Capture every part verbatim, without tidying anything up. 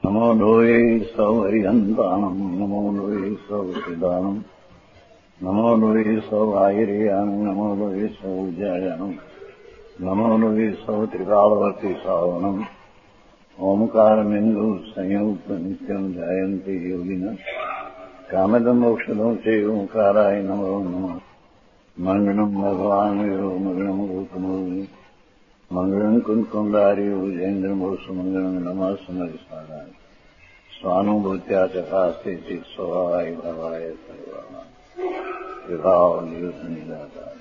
નમો લોહે સૌ હરિહંતાણમ નમો લોહે સૌ સિદાનમ નમો લોહે સૌ આયર્યાણમ નમો લોહે સૌ જયાણમ નમો લોહે સૌ ત્રિકાળવર્તી સાવણમ ઓમકારમિંદુ સંયુક્ત નિત્યમ જાયંતિ યોગિના કામદમ મોક્ષદમ છે ઓંકારાય નમો નમઃ મંગળમ ભગવાન વીરો મંગળમ રૂપમોહિ મંગળમ કુંકુંડાર્યો જૈન્દ્રમોષ મંગળમ નમઃ સમરિસારાય સ્વાનુભૂત્યા ચકાસ્તે ચિત સ્વભાવાય ભાવાય સર્વા વિભાવ નિયુત નિદાતા.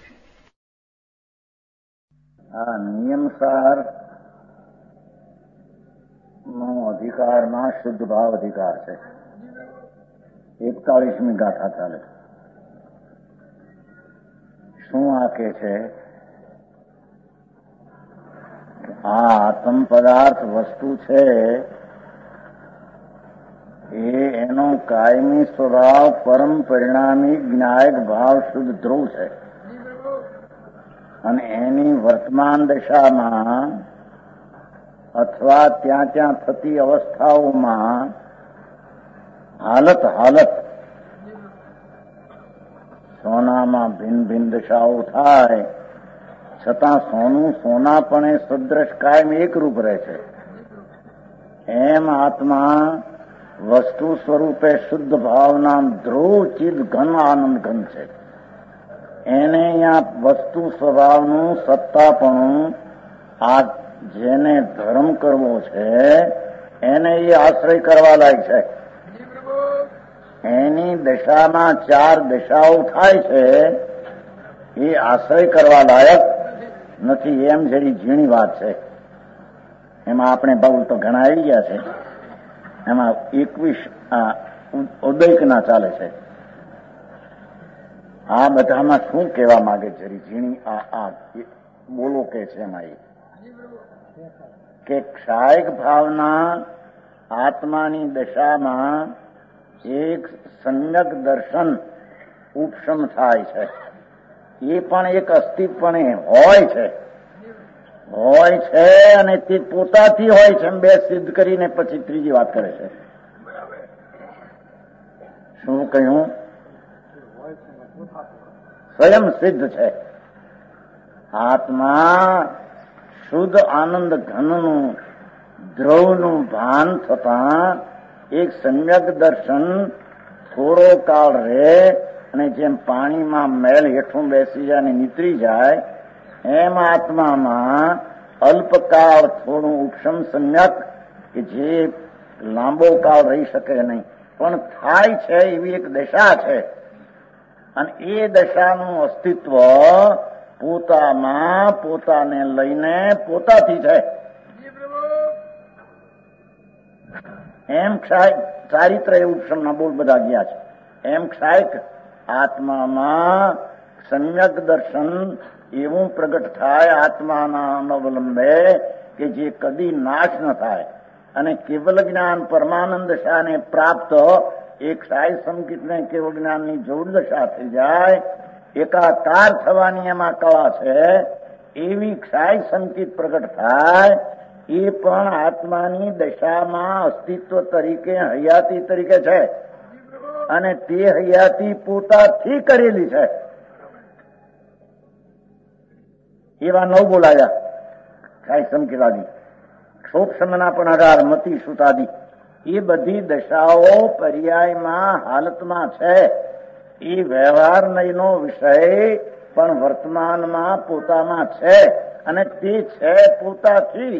આ નિયમસાર નો અધિકારમાં શુદ્ધ ભાવ અધિકાર છે. એકતાળીસમી ગાથા ચાલે. શું આ કે છે? આ આત્મ પદાર્થ વસ્તુ છે એ એનો કાયમી સ્વભાવ પરમ પરિણામી જ્ઞાયક ભાવ શુદ્ધ ધ્રુવ છે અને એની વર્તમાન દશામાં અથવા ત્યાં ત્યાં થતી અવસ્થાઓમાં હાલત હાલત સોનામાં ભિન્ન ભિન્ન દશાઓ થાય છતાં સોનું સોનાપણે સદ્રશ કાયમ એકરૂપ રહે છે. એમ આત્મા વસ્તુ સ્વરૂપે શુદ્ધ ભાવના ધ્રુવ ચિદ ઘન આનંદ ઘન છે. એને અહીંયા વસ્તુ સ્વભાવનું સત્તાપણું આ જેને ધર્મ કરવો છે એને એ આશ્રય કરવા લાયક છે. એની દશામાં ચાર દશાઓ થાય છે એ આશ્રય કરવા લાયક નથી. એમ જેવી ઝીણી વાત છે. એમાં આપણે બહુ તો ઘણા આવી ગયા છે. એમાં એકવીસ ઉદયકના ચાલે છે. આ બધામાં શું કહેવા માંગે છે? ઝીણી આ આ બોલો કે છે એમાં એ કે ક્ષાયક ભાવના આત્માની દશામાં એક સંયક દર્શન ઉપશમ થાય છે. એ પણ એક અસ્તિત્વને હોય છે હોય છે અને તે પોતાથી હોય છે. બે સિદ્ધ કરીને પછી ત્રીજી વાત કરે છે. શું કહ્યું? સ્વયં સિદ્ધ છે. આત્મા શુદ્ધ આનંદ ઘનનું ધ્રુવનું ભાન થતા એક સમ્યક દર્શન થોડો કાળ રહે અને જેમ પાણીમાં મેલ હેઠું બેસી જાય અને નીતરી જાય એમ આત્મામાં અલ્પકાળ થોડું ઉપશમ સમ્યક કે જે લાંબો કાળ રહી શકે નહીં પણ થાય છે એવી એક દશા છે. અને એ દશાનું અસ્તિત્વ પોતામાં પોતાને લઈને પોતાથી છે. એમ ક્ષાયક ચારિત્ર એ ઉપશમના બોલ બધા ગયા છે. એમ ક્ષાયક આત્મામાં સમ્યક દર્શન એવું પ્રગટ થાય આત્માના અનવલંબે કે જે કદી નાશ ન થાય અને કેવલ જ્ઞાન પરમાનંદ દશાને પ્રાપ્ત એક ક્ષાય સંકિતને કેવળ જ્ઞાનની જોડ દશા થઈ જાય. એકાકાર થવાની એમાં કળા છે. એવી ક્ષાય સંકિત પ્રગટ થાય એ પણ આત્માની દશામાં અસ્તિત્વ તરીકે હયાતી તરીકે છે અને તે હયાતી પોતાથી કરેલી છે. એવા નવ બોલાયા ક્ષાય સંકેતાદી ક્ષોભશમના પણ અઢાર મતિ સુતાદી એ બધી દશાઓ પર્યાયમાં હાલતમાં છે. એ વ્યવહાર નયનો વિષય પણ વર્તમાનમાં પોતામાં છે અને તે છે પોતાથી.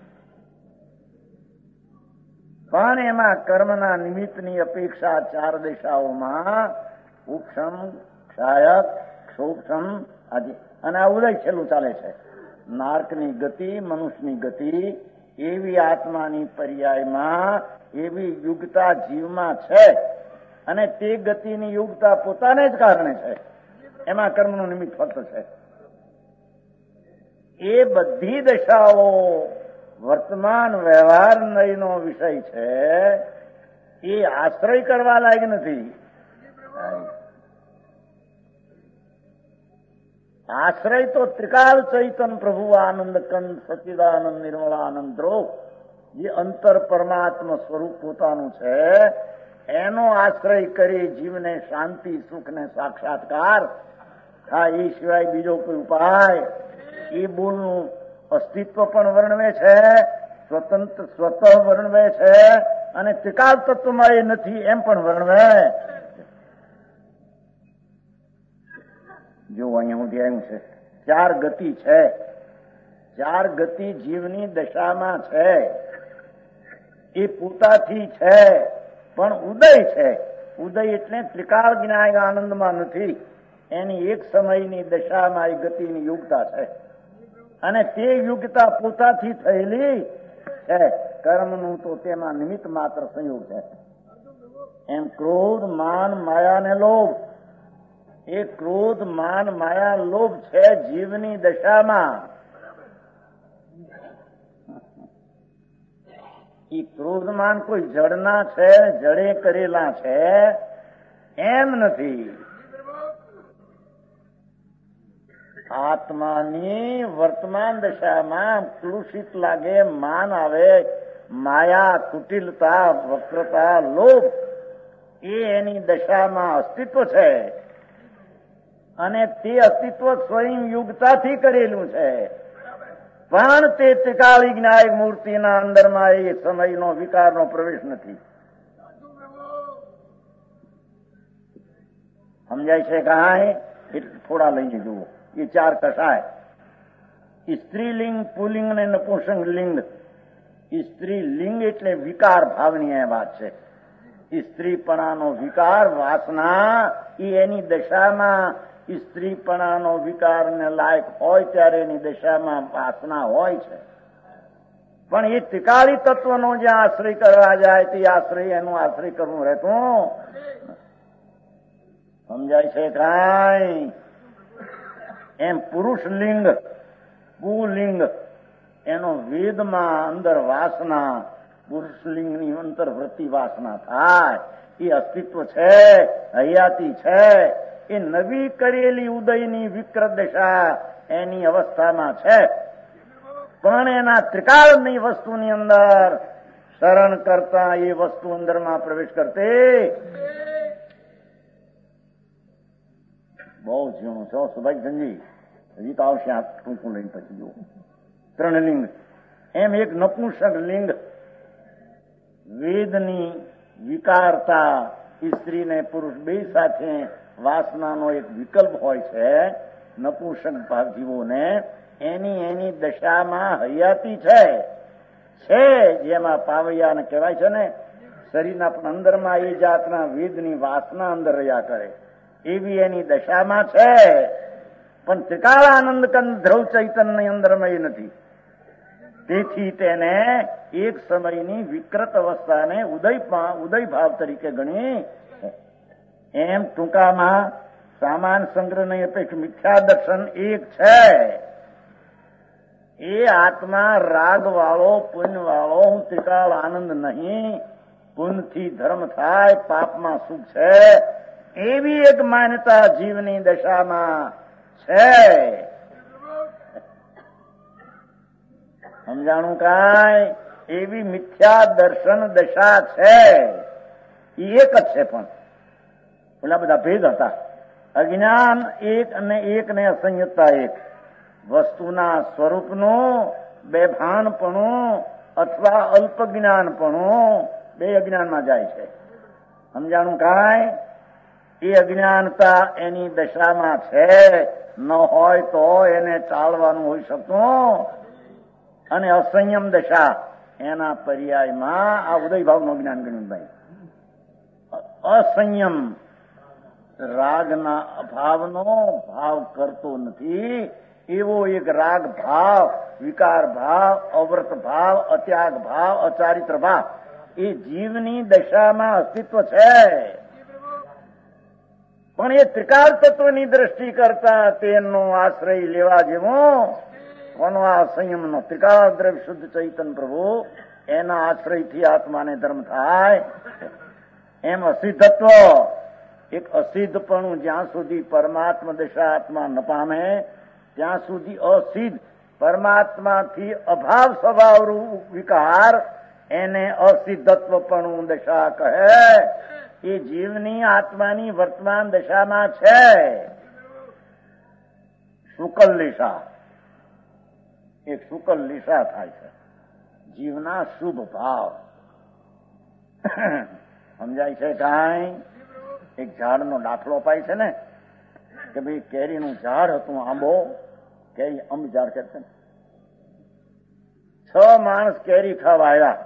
પણ એમાં કર્મના નિમિત્તની અપેક્ષા ચાર દિશાઓમાં ઉપશમ ક્ષાયક ક્ષોભશમ આદિ અને આ ઉદય છેલ્લું ચાલે છે. નાર્કની ગતિ મનુષ્યની ગતિ એવી આત્માની પર્યાયમાં એવી યુગતા જીવમાં છે અને તે ગતિની યુગતા પોતાને જ કારણે છે. એમાં કર્મનું નિમિત્ત ફક્ત છે. એ બધી દશાઓ વર્તમાન વ્યવહાર નયનો વિષય છે. એ આશ્રય કરવા લાયક નથી. આશ્રય તો ત્રિકાલ ચૈતન પ્રભુ આનંદ કંદ સચિદાનંદ નિર્મળાનંદ ધ્રુવ જે અંતર પરમાત્મા સ્વરૂપ પોતાનું છે એનો આશ્રય કરી જીવને શાંતિ સુખ ને સાક્ષાત્કાર થાય. એ સિવાય બીજો કોઈ ઉપાય એ બોલનું અસ્તિત્વ પણ વર્ણવે છે, સ્વતંત્ર સ્વતઃ વર્ણવે છે અને ત્રિકાળ તત્વમાં એ નથી એમ પણ વર્ણવે. જો અહીંયા સુધી આવ્યું છે ચાર ગતિ છે. ચાર ગતિ જીવની દશામાં છે. એ પોતાથી છે પણ ઉદય છે. ઉદય એટલે ત્રિકાળ જ્ઞાય આનંદમાં નથી. એની એક સમયની દશામાં એ ગતિની યુગતા છે અને તે યુગતા પોતાથી થયેલી છે. કર્મનું તો તેમાં નિમિત્ત માત્ર સંયોગ છે. એમ ક્રોધ માન માયા ને લોભ, એ ક્રોધ માન માયા લોભ છે જીવની દશામાં. એ ક્રોધમાન કોઈ જડના છે, જડે કરેલા છે એમ નથી. આત્માની વર્તમાન દશામાં કલુષિત લાગે, માન આવે, માયા, કુટિલતા, વક્રતા, લોભ એ એની દશામાં અસ્તિત્વ છે અને તે અસ્તિત્વ સ્વયં યુગતાથી કરેલું છે. પણ તે ત્રિકાળી જ્ઞાય મૂર્તિના અંદરમાં એ સમયનો વિકારનો પ્રવેશ નથી. સમજાય છે કાંઈ? એટલે થોડા લઈને જુઓ. એ ચાર કસાય સ્ત્રીલિંગ, પુલિંગ અને નપુંસક લિંગ. સ્ત્રીલિંગ એટલે વિકાર ભાવની એ વાત છે. સ્ત્રીપણાનો વિકાર વાસના એ એની દશામાં સ્ત્રીપણાનો વિકારને લાયક હોય ત્યારે એની દશામાં વાસના હોય છે. પણ એ ત્રિકાળી તત્વનો જે આશ્રય કરવા જાય તે આશ્રય એનું આશ્રય કરવું રહેતું. સમજાય છે કાંઈ? એમ પુરુષ લિંગ, પુલિંગ એનો વેદમાં અંદર વાસના, પુરુષ લિંગની અંતર્વૃત્તિ વાસના થાય. એ અસ્તિત્વ છે, હયાતી છે. એ નવી કરેલી ઉદયની વિકૃત દશા એની અવસ્થામાં છે. પણ એના ત્રિકાળની વસ્તુની અંદર શરણ કરતા એ વસ્તુ અંદરમાં પ્રવેશ કરતી. બહુ ઝીણું છો સુભાષચંદજી, હજી તો આવશે આ ટૂંકું લઈને પછી જુઓ. ત્રણ લિંગ. એમ એક નપુંસક લિંગ, વેદની વિકારતા, સ્ત્રી ને પુરુષ બે સાથે વાસનાનો એક વિકલ્પ હોય છે. નપુંસક જીવોને એની એની દશામાં હયાતી છે છે જેમાં પાવૈયાને કહેવાય છે ને, શરીરના પણ અંદરમાં એ જાતના વેદની વાસના અંદર રહ્યા કરે એવી એની દશામાં છે. પણ ત્રિકાળ આનંદ કંદ ધ્રુવ ચૈતન્ય અંદરમાં એ નથી. તેથી તેને એક સમયની વિકૃત અવસ્થાને ઉદય ઉદય ભાવ તરીકે ગણી. એમ ટૂંકામાં સામાન સંગ્રહની અપેક્ષા મિથ્યા દર્શન એક છે. એ આત્મા રાગ વાળો, પુણ્ય વાળો, હું ત્રિકાળ આનંદ નહીં, પુણ્યથી ધર્મ થાય, પાપમાં સુખ છે એવી એક માન્યતા જીવની દશામાં છે. સમજાણું કાંઈ? એવી મિથ્યા દર્શન દશા છે. એ એક જ છે. પણ પેલા બધા ભેદ હતા. અજ્ઞાન એક અને એક ને અસંયતતા એક. વસ્તુના સ્વરૂપનું બેભાનપણું અથવા અલ્પ જ્ઞાનપણું બે અજ્ઞાનમાં જાય છે. સમજાણું કાંઈ? એ અજ્ઞાનતા એની દશામાં છે. ન હોય તો એને ટાળવાનું હોઈ શકતું. અને અસંયમ દશા એના પર્યાયમાં આ ઉદયભાવનું જ્ઞાન ગણ્યું. ભાઈ અસંયમ રાગના અભાવનો ભાવ કરતો નથી એવો એક રાગ ભાવ, વિકાર ભાવ, અવ્રત ભાવ, અત્યાગ ભાવ, અચારિત્ર ભાવ એ જીવની દશામાં અસ્તિત્વ છે. પણ એ ત્રિકાળ તત્વની દ્રષ્ટિ કરતા તેનો આશ્રય લેવા જેવો કોનો? આ સંયમનો ત્રિકાળ દ્રવ્ય શુદ્ધ ચૈતન પ્રભુ એના આશ્રયથી આત્માને ધર્મ થાય. એમ અસિદ્ધત્વ, એક અસિદ્ધપણું જ્યાં સુધી પરમાત્મા દશા આત્મા ન પામે ત્યાં સુધી અસિદ્ધ પરમાત્માથી અભાવ સ્વભાવ વિકાર એને અસિદ્ધત્વપણું દશા કહે. એ જીવની આત્માની વર્તમાન દશામાં છે શુકલ લીસા. એક શુકલ લીસા થાય છે જીવના શુભ ભાવ. સમજાય છે કાંઈ? એક ઝાડનો દાખલો અપાય છે ને કે ભાઈ કેરીનું ઝાડ હતું, આંબો કેરી અંબ ઝાડ કે છે. છ માણસ કેરી ખાવા આવ્યા.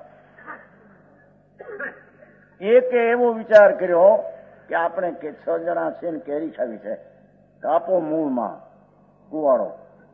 એકે એવો વિચાર કર્યો કે આપણે કે છ જણા છે ને કેરી ખાવી છે, કાપો મૂળમાં કુવાડો,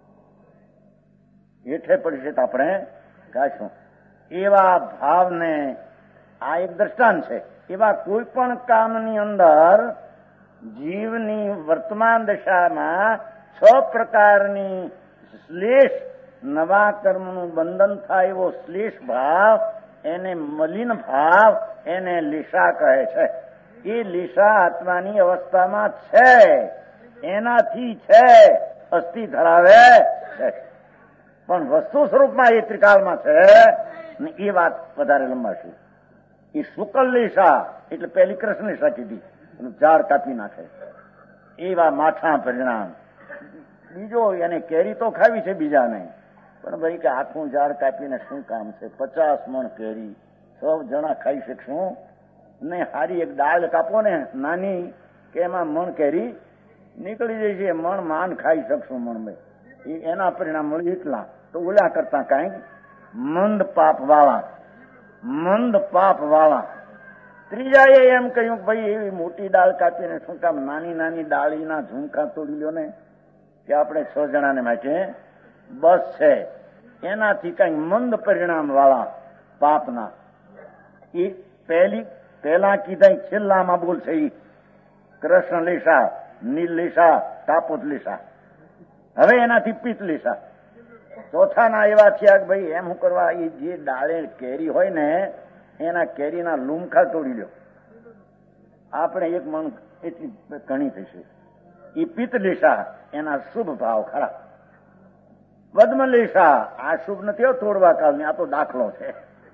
હેઠે પડશે તો આપણે ખાશું. એવા ભાવને આ એક દ્રષ્ટાંત છે. એવા કોઈ પણ કામની અંદર જીવની વર્તમાન દશામાં છ પ્રકારની શ્લેષ નવા કર્મનું બંધન થાય એવો શ્લેષ ભાવ, એને મલિન ભાવ, એને લીસા કહે છે. એ લીસા આત્માની અવસ્થામાં છે, એનાથી છે, અસ્થિ ધરાવે છે, પણ વસ્તુ સ્વરૂપમાં એ ત્રિકાળમાં છે ને. એ વાત વધારે લંબાશે. એ શુકલ લીસા એટલે પહેલી કૃષ્ણ લીસા કીધી, ઝાડ કાપી નાખે એવા માઠા પરિણામ. બીજો એને કેરી તો ખાવી છે બીજા નહીં, પણ ભાઈ કે આખું ઝાડ કાપીને શું કામ છે? પચાસ મણ કેરી સૌ જણા ખાઈ શકશું ને? હારી એક ડાળ કાપો ને નાની, કે એમાં મણ કેરી નીકળી જાય છે. મણ માન ખાઈ શકશું મણ ભાઈ. એના પરિણામ મળે એટલા તો ઓલા કરતા કાંઈક મંદ પાપ વાળા, મંદ પાપ વાળા. ત્રીજાએ એમ કહ્યું કે ભાઈ એવી મોટી ડાળ કાપીને શું કામ? નાની નાની ડાળીના ઝુમખા તોડી લ્યો ને, કે આપણે છ જણાને માટે બસ છે. એનાથી કઈ મંદ પરિણામ વાળા પાપના. એ પહેલી પહેલા કીધા છેલ્લામાં બોલ છે એ કૃષ્ણ લીસા, નીલ લીસા, કાપોત લીસા. હવે એનાથી પિત્ત લીસા. ચોથાના એવા થયા કે ભાઈ એમ શું કરવા? એ જે ડાળે કેરી હોય ને એના કેરીના લૂમખા તોડી લ્યો, આપણે એક મણ એટલી ઘણી થશે. એ પિત્ત લીસા, એના શુભ ભાવ ખરા. પદ્મ લીસા આ શુભ નથી તોડવા કાળની, આ તો દાખલો છે.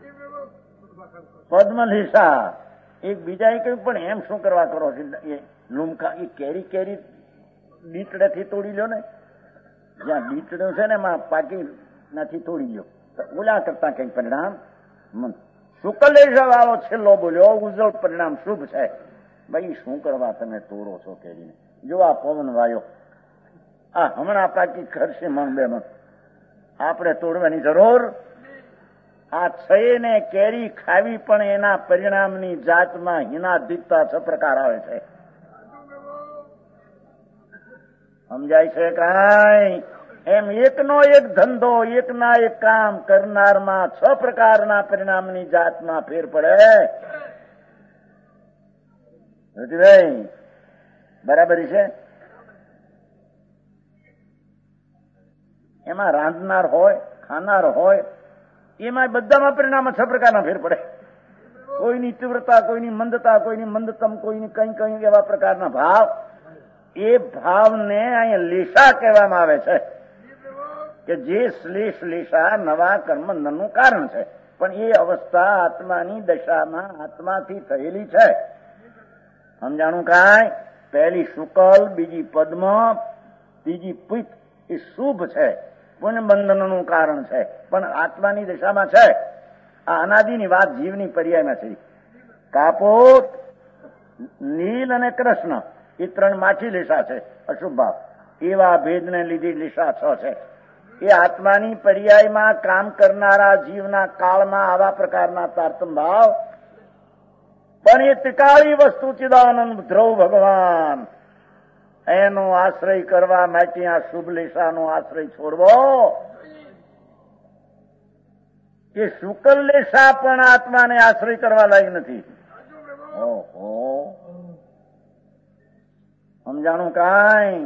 પદ્મ લીસા એક બીજા કહ્યું પણ એમ શું કરવા કરો છો? એ લૂમખા એ કેરી કેરી દીતડેથી તોડી લ્યો ને, જ્યાં દીતડું છે ને એમાં પાકી નથી તોડી લ્યો. ઓલા કરતા કઈ પરિણામ મન. શુકલ લીસા વાળો છેલ્લો બોલ્યો ઉજ્જવળ પરિણામ શુભ છે. ભાઈ શું કરવા તમે તોડો છો કેરીને? જો આ પવન વાયો, આ હમણાં પાકી ખરશે મણ બે મણ, આપણે તોડવાની જરૂર. આ છયને કેરી ખાવી પણ એના પરિણામની જાતમાં હિનાધિકતા છ પ્રકાર આવે છે. સમજાય છે કાંઈ? એમ એકનો એક ધંધો, એકના એક કામ કરનારમાં છ પ્રકારના પરિણામની જાતમાં ફેર પડે. ભાઈ બરાબર છે? એમાં રાંધનાર હોય, ખાનાર હોય, એમાં બધામાં પરિણામ છ પ્રકારના ફેર પડે. કોઈની તીવ્રતા, કોઈની મંદતા, કોઈની મંદતમ, કોઈની કઈ કઈ એવા પ્રકારના ભાવ. એ ભાવને અહીંયા લીસા કહેવામાં આવે છે, કે જે શ્લેષ લીસા નવા કર્મ બંધનનું કારણ છે. પણ એ અવસ્થા આત્માની દશામાં આત્માથી થયેલી છે. સમજાણું કાંઈ? પહેલી શુકલ, બીજી પદ્મ, ત્રીજી પિત્ત. એ શુભ છે, પુણ્ય બંધનનું કારણ છે, પણ આત્માની દશામાં છે. આ અનાદિની વાત જીવની પર્યાયમાં છે. કાપોત, નીલ અને કૃષ્ણ એ ત્રણ માછી લીસા છે, અશુભ ભાવ. એવા ભેદને લીધી લીસા છ છે. એ આત્માની પર્યાયમાં કામ કરનારા જીવના કાળમાં આવા પ્રકારના તારતમ ભાવ. પણ એ ત્રિકાળી વસ્તુ ચિદાનંદ ધ્રુવ ભગવાન, એનો આશ્રય કરવા માટે આ શુભ લીસાનો આશ્રય છોડવો. એ શુકલ લીસા પણ આત્માને આશ્રય કરવા લાયક નથી. ઓહો, સમજાણું કાંઈ?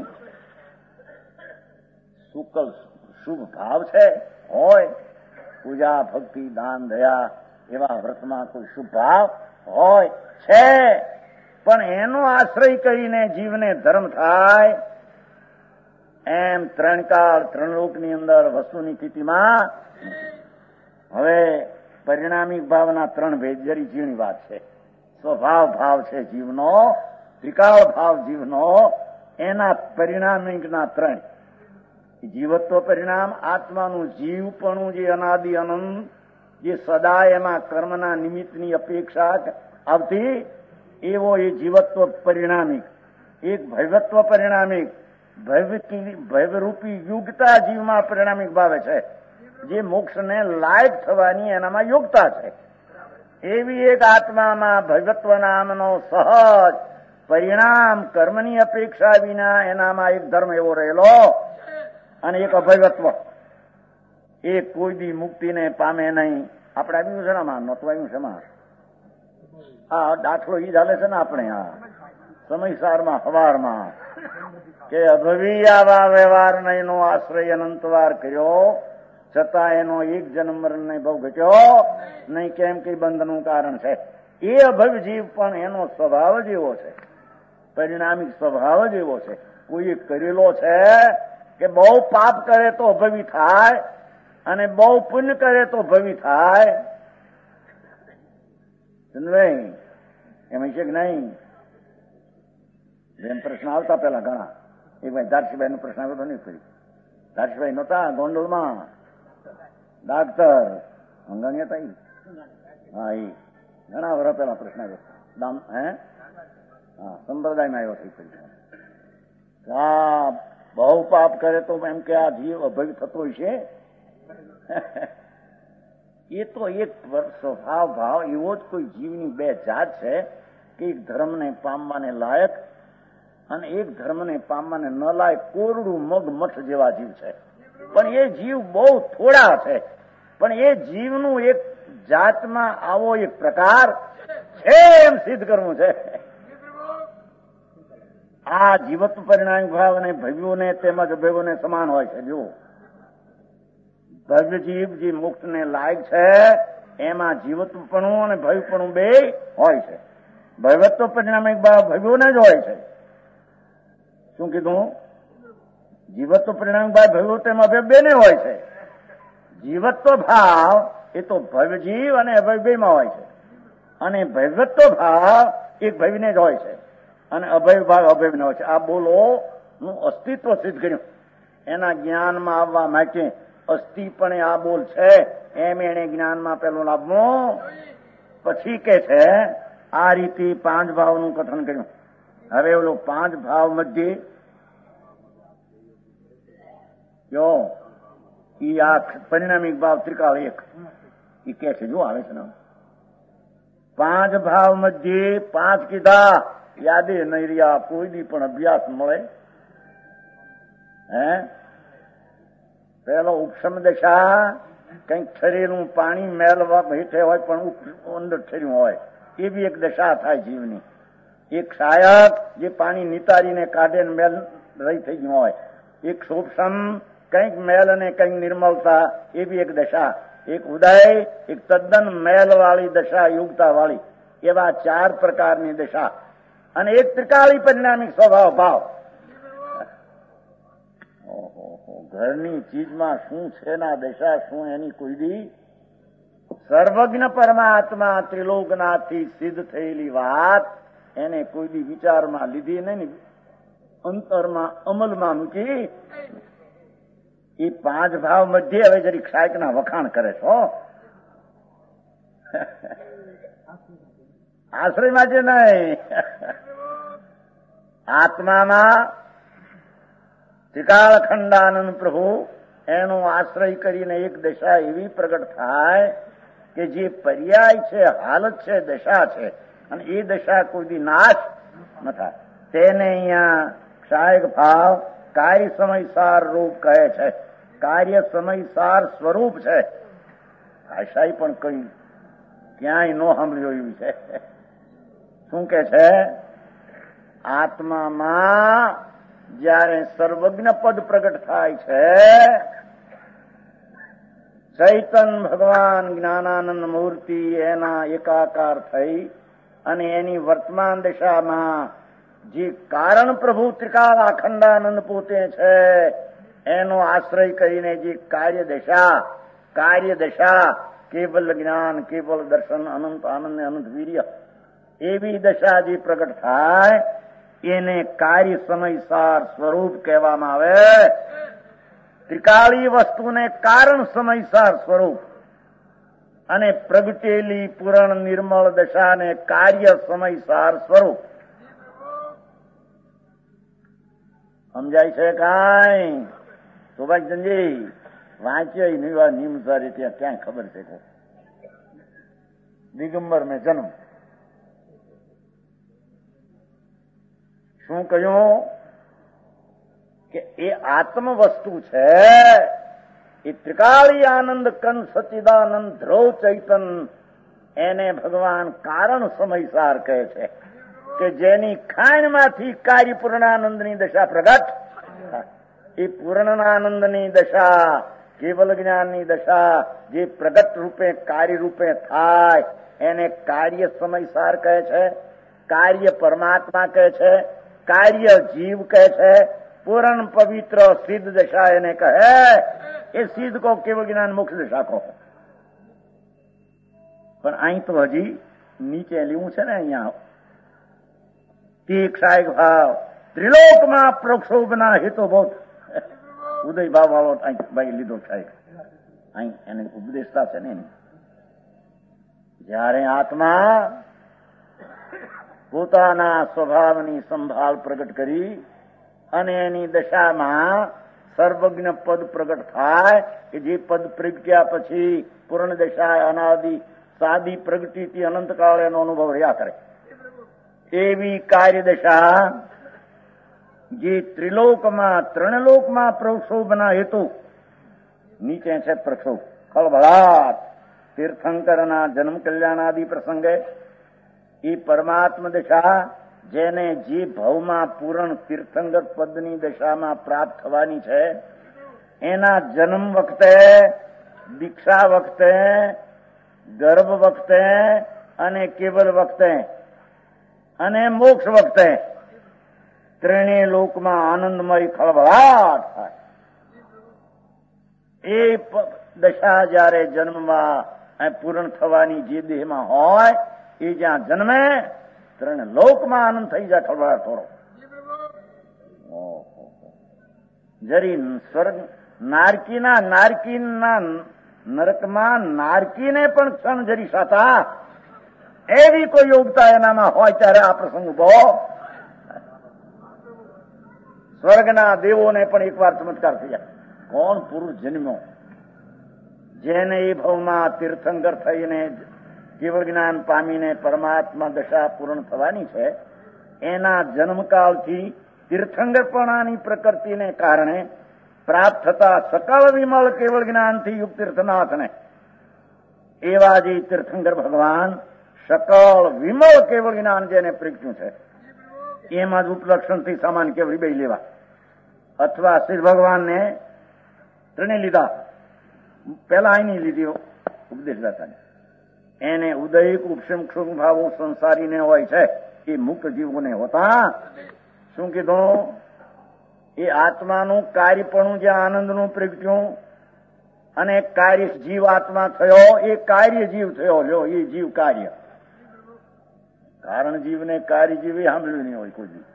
શુકલ શુભ ભાવ છે હોય, પૂજા ભક્તિ દાન દયા એવા વ્રતમાં કોઈ શુભ ભાવ હોય છે, પણ એનો આશ્રય કરીને જીવને ધર્મ થાય. એમ ત્રણ કાળ ત્રણ લોકની અંદર વસ્તુની સ્થિતિમાં હવે પરિણામ પરિણામિક ભાવના ત્રણ ભેદ જરી જીવની વાત છે. સ્વભાવ ભાવ છે જીવનો, ત્રિકાળ ભાવ જીવનો, એના પરિણામિકના ત્રણ. જીવત્વ પરિણામ, આત્માનું જીવપણું જે અનાદિ અનંત, જે સદા એમાં કર્મના નિમિત્તની અપેક્ષા આવતી, એવો એ જીવત્વ પરિણામિક. એક ભૈવત્વ પરિણામિક, ભૈવરૂપી યુગતા જીવમાં પરિણામિક ભાવે છે, જે મોક્ષને લાયક થવાની એનામાં યોગ્યતા છે. એવી એક આત્મામાં ભૈવત્વ નામનો સહજ પરિણામ, કર્મની અપેક્ષા વિના એનામાં એક ધર્મ એવો રહેલો, અને એક અભૈવત્વ, એ કોઈ દી મુક્તિને પામે નહીં. આપણે આવ્યું છે ને આમાં, નહોતું આવ્યું છે એમાં. આ દાખલો ઈ ચાલે છે ને આપણે આ સમયસારમાં હવારમાં, કે અભવી આવા વ્યવહાર નહીંનો આશ્રય અનંતવાર કર્યો, છતાં એનો એક જન્મ મરણને ભોગ ઘટ્યો નહીં. કેમ કે બંધનું કારણ છે. એ અભવ જીવ પણ એનો સ્વભાવ જ એવો છે, પરિણામિક સ્વભાવ જ એવો છે. કોઈ કરેલો છે કે બહુ પાપ કરે તો અભવી થાય, અને બહુ પુણ્ય કરે તો ભવી થાય. એમ છે કે નહીં? એમ પ્રશ્ન આવતા પેલા ઘણા. એક ભાઈ ધારસીભાઈ નો પ્રશ્ન આવ્યો તો નહીં ફરી. ધારસીભાઈ નહોતા ગોંડલમાં, ડાક્ટર અંગાણી હતા. હા, એ ઘણા વર્ષ પેલા પ્રશ્ન આવ્યો. હે હા, સંપ્રદાયમાં આવ્યો થઈ ફરી. હા, બહુ પાપ કરે તો એમ કે આ જીવ અભય થતો છે. એ તો એક સ્વભાવ ભાવ એવો જ કોઈ જીવની બે જાત છે કે એક ધર્મને પામવાને લાયક અને એક ધર્મને પામવાને ન લાયક કોરડું મગ મઠ જેવા જીવ છે. પણ એ જીવ બહુ થોડા છે. પણ એ જીવનું એક જાતમાં આવો એક પ્રકાર છે એમ સિદ્ધ કરવું છે. આ જીવત્વ પરિણામિક ભાવ અને ભવ્યોને તેમજ અભવ્યોને સમાન હોય છે. જો ભવ્ય જીવ જે મુક્તને લાયક છે, એમાં જીવત્વપણું અને ભવ્યપણું બે હોય છે. ભવ્યત્વ પરિણામિક ભાવ ભવ્યોને જ હોય છે. શું કીધું? જીવત્વ પરિણામિક ભાવ ભવ્યો તેમાં અભય બે ને હોય છે. જીવત્વ ભાવ એ તો ભવ્ય જીવ અને અભય બે માં હોય છે, અને ભવ્યત્વ ભાવ એક ભવ્યને જ હોય છે, અને અભય ભાવ અભયને હોય છે. આ બોલો નું અસ્તિત્વ સિદ્ધ કર્યું. એના જ્ઞાનમાં આવવા માટે અસ્થિપણે આ બોલ છે એમ એને જ્ઞાનમાં પેલું લાભવું. પછી કે છે આ રીતે પાંચ ભાવનું કથન કર્યું. હવે ઓલો પાંચ ભાવ મધ્ય જો ઈ આ પરિણામિક ભાવ ત્રિકાળ એક ઈ કે છે. જો આવે છે ને પાંચ ભાવ મધ્ય પાંચ કીધા, યાદે નહીં રહ્યા. કોઈ દી પણ અભ્યાસ મળે. હે પેલો ઉપસમ દશા, કંઈક ઠરેલું પાણી મેલવા હેઠે હોય પણ અંદર ઠર્યું હોય, એવી એક દશા થાય જીવની. એક શાયક જે પાણી નિતારીને કાઢે મેલ રહી થઈ ગયું હોય. એક સૂક્ષ્મ કંઈક મેલ અને કંઈક નિર્મલતા, એવી એક દશા. એક ઉદય, એક તદ્દન મેલ વાળી દશા, યુગતા વાળી. એવા ચાર પ્રકારની દશા. અને એક ત્રિકાળી પરિણામિક સ્વભાવ ભાવ. ઘરની ચીજમાં શું છે ના દશા શું એની કોઈ દી સર્વજ્ઞ પરમાત્મા ત્રિલોકનાથથી સિદ્ધ થયેલી વાત એને કોઈ દી વિચારમાં લીધી નહીં, અંતરમાં અમલમાં મૂકી. એ પાંચ ભાવ મધ્ય હવે જરીક સાયકના વખાણ કરે છો. આશ્રયમાં છે નહીં, આત્મામાં ત્રિકાળ ખંડાનંદ પ્રભુ એનો આશ્રય કરીને એક દશા એવી પ્રગટ થાય કે જે પર્યાય છે, હાલત છે, દશા છે, અને એ દશા કોઈ દી નાશ ન થાય. તેને અહીંયા ક્ષાયક ભાવ કાર્ય સમયસાર રૂપ કહે છે. કાર્ય સમયસાર સ્વરૂપ છે. ભાષાઈ પણ કઈ ક્યાંય નો સાંભળ્યો એવી છે. શું કે છે? આત્મામાં જયારે સર્વજ્ઞ પદ પ્રગટ થાય છે, ચૈતન ભગવાન જ્ઞાનાનંદ મૂર્તિ એના એકાકાર થઈ અને એની વર્તમાન દશામાં જે કારણ પ્રભુ ત્રિકાળ અખંડાનંદ પોતે છે એનો આશ્રય કરીને જે કાર્ય દશા કાર્ય દશા કેવલ જ્ઞાન, કેવલ દર્શન, અનંત આનંદ ને અનંત વીર્ય, એવી દશા જે પ્રગટ થાય એને કાર્ય સમયસાર સ્વરૂપ કહેવામાં આવે. ત્રિકાળી વસ્તુને કારણ સમયસાર સ્વરૂપ અને પ્રગટેલી પૂરણ નિર્મળ દશાને કાર્ય સમયસાર સ્વરૂપ. સમજાય છે કાંઈ? સૌભાગ્યજી વાંચ્યો નિવા નિમસારી ત્યાં ક્યાં ખબર છે? દિગંબર મેં જન્મ શું કહ્યું કે એ આત્મ વસ્તુ છે. એ ત્રિકાળી આનંદ કન સચિદાનંદ ધ્રુવ ચૈતન એને ભગવાન કારણ સમયસાર કહે છે કે જેની ખાણમાંથી કાર્ય પૂર્ણાનંદની દશા પ્રગટ. એ પૂર્ણાનંદની દશા, કેવલ જ્ઞાનની દશા જે પ્રગટ રૂપે કાર્ય રૂપે થાય એને કાર્ય સમયસાર કહે છે, કાર્ય પરમાત્મા કહે છે, કાર્ય જીવ કહે છે, પૂર્ણ પવિત્ર સિદ્ધ દશા એને કહે. એ સિદ્ધ કો કેવલ જ્ઞાન મોક્ષ દશા કહો. પણ અહીં તો હજી નીચે લેવું છે ને, અહીંયા તે ક્ષાયક ભાવ ત્રિલોકમાં પ્રક્ષોભના હેતો બહુ ઉદય ભાવ વાળો ભાઈ લીધો ક્ષાયક. અહીં એને ઉપદેશતા છે ને, જયારે આત્મા પોતાના સ્વભાવની સંભાળ પ્રગટ કરી અને એની દશામાં સર્વજ્ઞ પદ પ્રગટ થાય કે જે પદ પ્રગટ્યા પછી પૂર્ણ દશા અનાદિ સાદી પ્રગતિથી અનંતકાળ એનો અનુભવ રહ્યા કરે એવી કાર્યદશા જે ત્રિલોકમાં ત્રણલોકમાં પ્રક્ષોભના હેતુ નીચે છે. પ્રક્ષોભ ખળભળાટ તીર્થંકરના જન્મ કલ્યાણાદિ પ્રસંગે એ પરમાત્મ દશા જેને જે ભાવમાં પૂર્ણ તીર્થંકર પદની દશામાં પ્રાપ્ત થવાની છે એના જન્મ વખતે, દીક્ષા વખતે, ગર્ભ વખતે અને કેવલ વખતે અને મોક્ષ વખતે ત્રણેય લોકમાં આનંદમય ખળભળાટ થાય. એ દશા જયારે જન્મમાં પૂર્ણ થવાની જે દેહમાં હોય એ જ્યાં જન્મે ત્રણ લોકમાં આનંદ થઈ જાય. ખળભળાટ થોડો જરી સ્વર્ગ નારકીના નારકીના નરકમાં નારકીને પણ ક્ષણ જરી સાતા એવી કોઈ યોગતા એનામાં હોય ત્યારે આ પ્રસંગ ઉભો. સ્વર્ગના દેવોને પણ એકવાર ચમત્કાર થઈ જાય. કોણ પુરુષ જન્મ્યો જેને એ ભાવમાં તીર્થંકર થઈને કેવળ જ્ઞાન પામીને પરમાત્મા દશા પૂર્ણ થવાની છે એના જન્મકાળથી તીર્થંકરપણાની પ્રકૃતિને કારણે પ્રાપ્ત થતા સકળ વિમળ કેવળ જ્ઞાનથી યુક્ત તીર્થનાથને એવા જે તીર્થંકર ભગવાન સકળ વિમળ કેવળ જ્ઞાન જેને પ્રગટ્યું છે એમાં જ ઉપલક્ષણથી સામાન કેવળી બે લેવા અથવા શ્રી ભગવાનને ત્રણે લીધા. પેલા એની લીધી ઉપદેશદાતાને એને ઉદયિક ઉપસંક્ષુમ ભાવો સંસારીને હોય છે એ મુક્ત જીવોને હોતા શું કીધું? એ આત્માનું કાર્યપણું જે આનંદનું પ્રગટ્યું અને કાર્ય જીવ આત્મા થયો એ કાર્ય જીવ થયો. લ્યો એ જીવ કાર્ય કારણ જીવને કાર્ય જીવ એ સાંભળ્યું નહીં હોય કોઈ જીવ.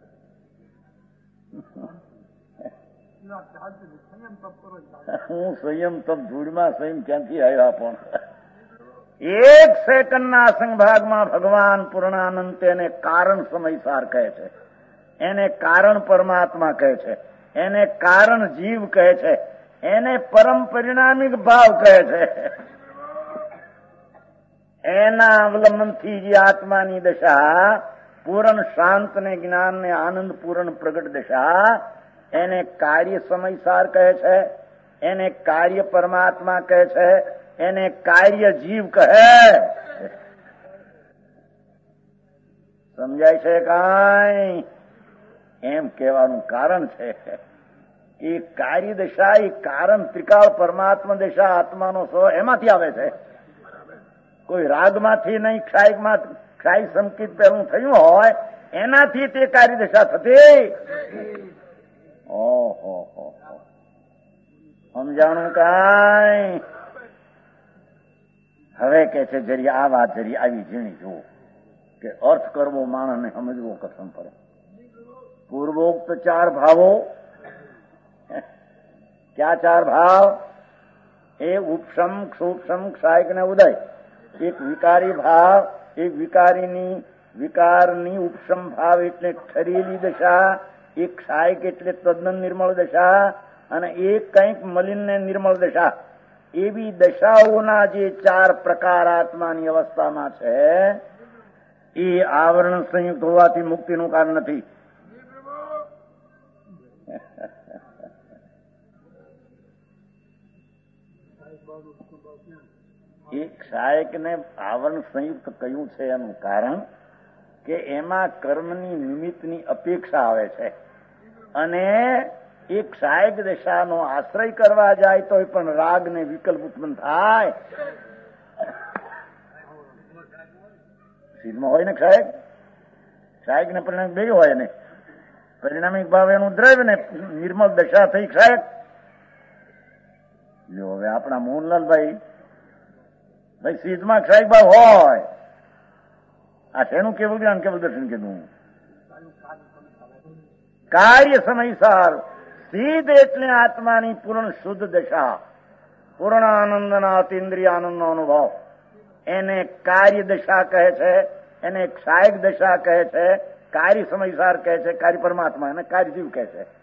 હું સંયમ તપ ધૂળમાં સંયમ ક્યાંથી આવ્યા પણ એક સેકન્ડના સંભાગમાં ભગવાન પૂર્ણાનંદ તેને કારણ સમયસાર કહે છે, એને કારણ પરમાત્મા કહે છે, એને કારણ જીવ કહે છે, એને પરમ પરિણામિક ભાવ કહે છે. એના અવલંબનથી જે આત્માની દશા પૂર્ણ શાંત ને જ્ઞાન ને આનંદ પૂર્ણ પ્રગટ દશા એને કાર્ય સમયસાર કહે છે, એને કાર્ય પરમાત્મા કહે છે, એને કાર્ય જીવ કહે. સમજાય છે કાંઈ? એમ કહેવાનું કારણ છે એ કાર્ય દશા એ કારણ ત્રિકાળ પરમાત્મા દશા આત્માનો સ્વ એમાંથી આવે છે. કોઈ રાગમાંથી નહીં, ક્ષાયમાં ક્ષાય સંકિત પહેલું થયું હોય એનાથી તે કાર્ય દશા થતી. ઓહો, સમજાણું કાંઈ? હવે કે છે જરી આ વાત જરી આવી ઝીણી જુઓ કે અર્થ કરવો માણસને સમજવો કસમ પડે. પૂર્વોક્ત ચાર ભાવો, ક્યાં ચાર ભાવ? એ ઉપશમ, ક્ષુપશમ, ક્ષાયક ને ઉદય. એક વિકારી ભાવ, એક વિકારીની વિકારની ઉપશમ ભાવ એટલે ઠરેલી દશા, એક ક્ષાયક એટલે તદ્દન નિર્મળ દશા, અને એક કંઈક મલિન ને નિર્મળ દશા. એવી દશાઓના જે ચાર પ્રકાર આત્માની અવસ્થામાં છે એ આવરણ સંયુક્ત હોવાથી મુક્તિનું કારણ નથી. એક સહાયકને આવરણ સંયુક્ત કહ્યું છે એનું કારણ કે એમાં કર્મની નિમિત્તની અપેક્ષા આવે છે, અને એક સહાયક દશાનો આશ્રય કરવા જાય તો પણ રાગ ને વિકલ્પ ઉત્પન્ન થાય. સિદ્ધમાં હોય ને સહાયક, સહાયક ને પરિણામ બે હોય ને, પરિણામિક ભાવ એનું દ્રવ્ય ને નિર્મળ દશા થઈ સહાયક. જો હવે આપણા મોહનલાલભાઈ ભાઈ સિદ્ધમાં સહાયક ભાવ હોય, આ શેનું કેવલ જ્ઞાન કેવલ દર્શન કીધું? કાર્ય સમયસાર સિદ્ધ એટલે આત્માની પૂર્ણ શુદ્ધ દશા, પૂર્ણ આનંદના અતિન્દ્રિય આનંદનો અનુભવ, એને કાર્ય દશા કહે છે, એને સહાયક દશા કહે છે, કાર્ય સમયસાર કહે છે, કાર્ય પરમાત્મા એને કાર્ય જીવ કહે છે.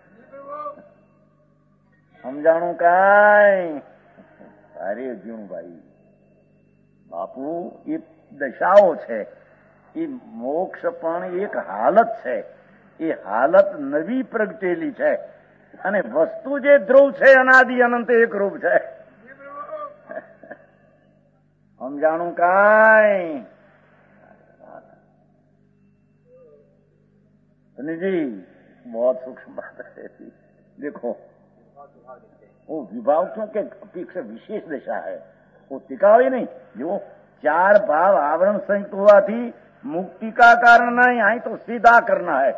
સમજાણું કાંઈ? અરે જીવ ભાઈ બાપુ, એ દશાઓ છે, એ મોક્ષ પણ એક હાલત છે. એ હાલત નવી પ્રગટેલી છે, અને વસ્તુ જે ધ્રુવ છે અનાદિ અનંત એક રૂપ છે. સમજાણું કાંઈ? जी बहुत सूक्ष्म बात है. देखो वो विभाव क्यों के अपेक्षा विशेष दशा है, वो टिकावे नहीं. जो चार भाव आवरण संयुक्त हुआ थी मुक्ति का कारण नहीं, आई तो सीधा करना है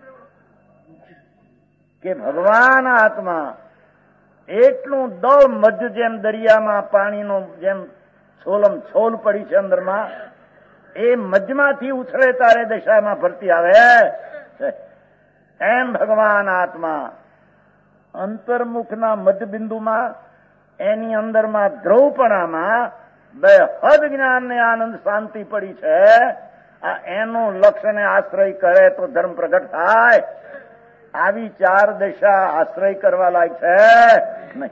કે ભગવાન આત્મા એટલું દળ મધ્ય જેમ દરિયામાં પાણીનો જેમ છોલમ છોલ પડી છે અંદરમાં, એ મધ્યમાંથી ઉછળે તારે દશામાં ભરતી આવે એમ ભગવાન આત્મા અંતર્મુખના મધ્યબિંદુમાં એની અંદરમાં ધ્રુવપણામાં બે હદ જ્ઞાન ને આનંદ શાંતિ પડી છે. આ એનું લક્ષ્યને આશ્રય કરે તો ધર્મ પ્રગટ થાય. આવી ચાર દશા આશ્રય કરવા લાયક છે નહીં.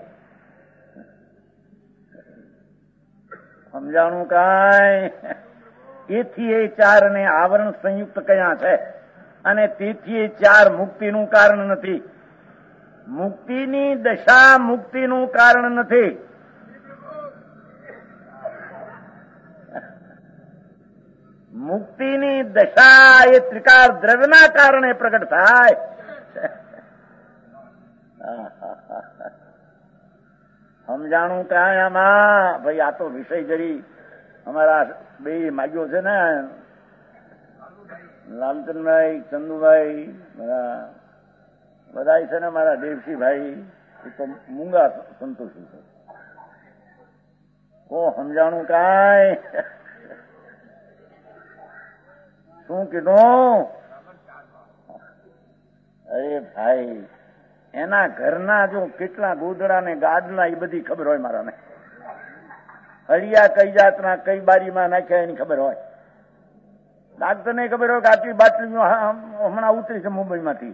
સમજાણું કાંઈ? એથી એ ચાર ને આવરણ સંયુક્ત કયા છે, અને તેથી એ ચાર મુક્તિનું કારણ નથી. મુક્તિની દશા મુક્તિનું કારણ નથી. મુક્તિની દશા એ ત્રિકાર દ્રવ્યના કારણે પ્રગટ થાય. સમજાણું કાંઈ આમાં? ભાઈ આ તો વિષય જરી અમારા બે માગ્યો છે ને, લાલચંદભાઈ, ચંદુભાઈ, બધા છે ને મારા દેવસીભાઈ, એ તો મૂંગા સંતોષી છે. ઓ સમજાણું કાંઈ? શું કીધું? અરે ભાઈ, એના ઘરના જો કેટલા ગોદડા ને ગાદલા એ બધી ખબર હોય મારાને. હળિયા કઈ જાતના કઈ બારીમાં નાખ્યા એની ખબર હોય. ડાક્ટરને ખબર હોય કે આટલી બાટલીઓ હમણાં ઉતરી છે મુંબઈમાંથી.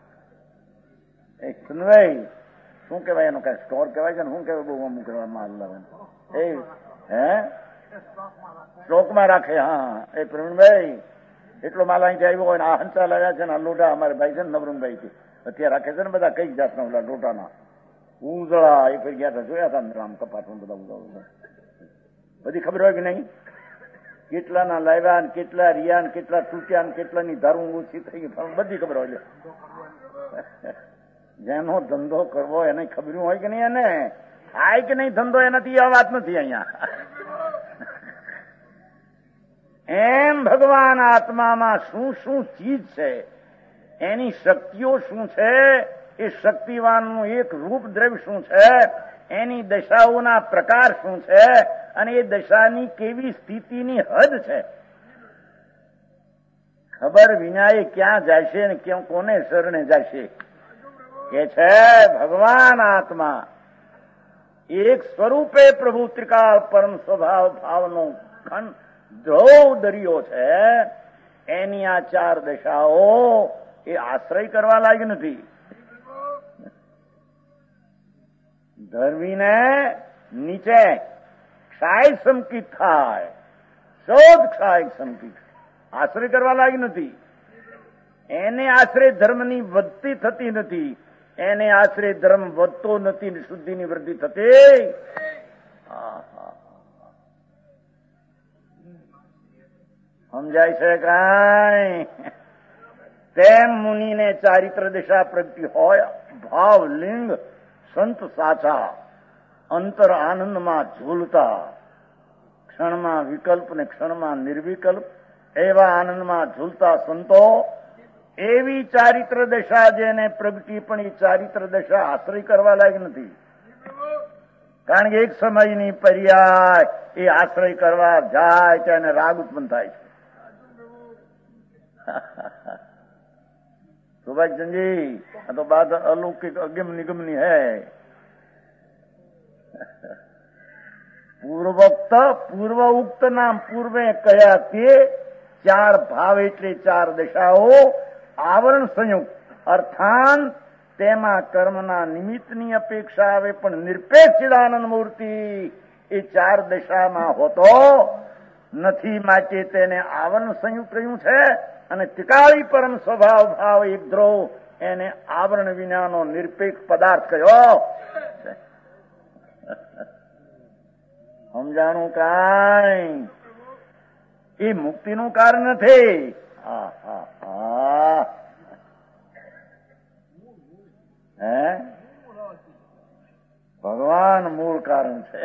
સુનભાઈ શું કેવાય એનો કઈ સ્ટોર કહેવાય છે ને, શું કહેવાય બહુ અમુક માલ એ હે સ્ટોકમાં રાખે. હા એ પ્રવીણભાઈ એટલો માલ અહીંથી આવ્યો હોય ને આ હંસા લાવ્યા છે ને, આ લોઢા અમારે ભાઈ છે ને નવરંગભાઈ છે અત્યારે રાખે છે ને બધા કઈ જાતના ઓલા લોટાના ઉંજળા એ ફરી ગયા હતા, જોયા હતા આમ કપાટમાં બધા ઉંજળા બધી ખબર હોય કે નહીં? કેટલાના લાવ્યા ને કેટલા રિયા ને કેટલા તૂટ્યા ને કેટલાની ધારું ઓછી થઈ ગઈ બધી ખબર હોય. જેનો ધંધો કરવો એને ખબર હોય કે નહીં, એને થાય કે નહીં ધંધો, એનાથી આ વાત નથી અહીંયા. એમ ભગવાન આત્મામાં શું શું ચીજ છે, એની શક્તિઓ શું છે, એ શક્તિવાનનું એક રૂપ દ્રવ્ય શું છે, એની દશાઓના પ્રકાર શું છે, અને એ દશાની કેવી સ્થિતિની હદ છે ખબર વિના એ ક્યાં જશે ને ક્યાં કોને શરણે જશે કે છે ભગવાન આત્મા એક સ્વરૂપે પ્રભુ ત્રિકાળ પરમ સ્વભાવ ભાવનો ખંડ ધ્રોવ દરિયો છે. એની આ ચાર દશાઓ એ આશ્રય કરવા લાયક નથી. ધર્મીને નીચે ક્ષાય સંકિત થાય, શોધ ક્ષાય સંકિત, આશ્રય કરવા લાયક નથી. એને આશ્રય ધર્મની વૃદ્ધિ થતી નથી, એને આશ્રય ધર્મ વધતો નથી, શુદ્ધિની વૃદ્ધિ થતી. સમજાય છે કાંઈ? તેમ મુનિને ચારિત્ર દિશા પ્રગતિ હોય, ભાવ લિંગ સંત સાચા અંતર આનંદમાં ઝૂલતા, ક્ષણમાં વિકલ્પ ને ક્ષણમાં નિર્વિકલ્પ એવા આનંદમાં ઝૂલતા સંતો, એવી ચારિત્ર દશા જેને પ્રગતિ પણ એ ચારિત્ર દશા આશ્રય કરવા લાયક નથી. કારણ કે એક સમયની પર્યાય એ આશ્રય કરવા જાય ત્યારે રાગ ઉત્પન્ન થાય છે. સુભાષચંદજી, આ તો બાત અલૌકિક અગમ નિગમની હૈ. પૂર્વોક્ત પૂર્વ ઉક્ત નામ પૂર્વે કયા તે ચાર ભાવ એટલે ચાર દશાઓ આવરણ સંયુક્ત, અર્થાત તેમાં કર્મના નિમિત્તની અપેક્ષા આવે પણ નિરપેક્ષ ચિદાનંદ મૂર્તિ એ ચાર દશામાં હોતો નથી. માટે તેને આવરણ સંયુક્ત કહ્યું છે. અને ત્રિકાળી પરમ સ્વભાવ ભાવ એક ધ્રોવ એને આવરણ વિનાનો નિરપેક્ષ પદાર્થ કયો. સમજાણું કાંઈ? એ મુક્તિનું કારણ નથી. હા હા હા હે ભગવાન મૂળ કારણ છે.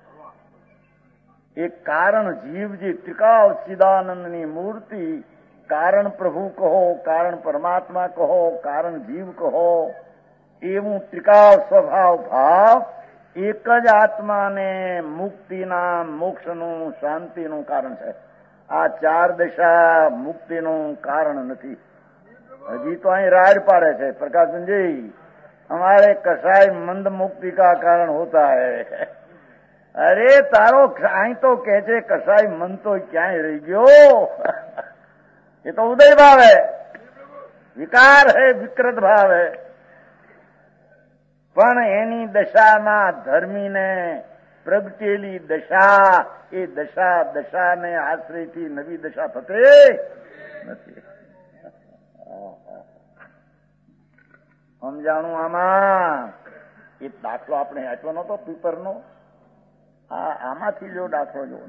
એ કારણ જીવજી ત્રિકાળ ચિદાનંદની મૂર્તિ, કારણ પ્રભુ કહો, કારણ પરમાત્મા કહો, કારણ જીવ કહો, એવું ત્રિકાળ સ્વભાવ ભાવ એક જ આત્માને મુક્તિના મોક્ષનું શાંતિનું કારણ છે. આ ચાર દશા મુક્તિનું કારણ નથી. હજી તો અહીં રાડ પાડે છે પ્રકાશનજી, हमारे कसाई मंद मुक्ति का कारण होता है. अरे तारो અહીં તો કે છે કસાઈ મન તો ક્યાંય રહી ગયો. એ તો ઉદય ભાવ है, વિકાર है, વિકૃત ભાવ है. પણ એની દશામાં ધર્મીને પ્રગટેલી દશા, એ દશા દશાને આશ્રયથી નવી દશા થતી નથી. સમજાણું આમાં? એ દાખલો આપણે આપ્યો નતો પીપરનો, આ આમાંથી જો દાખલો જો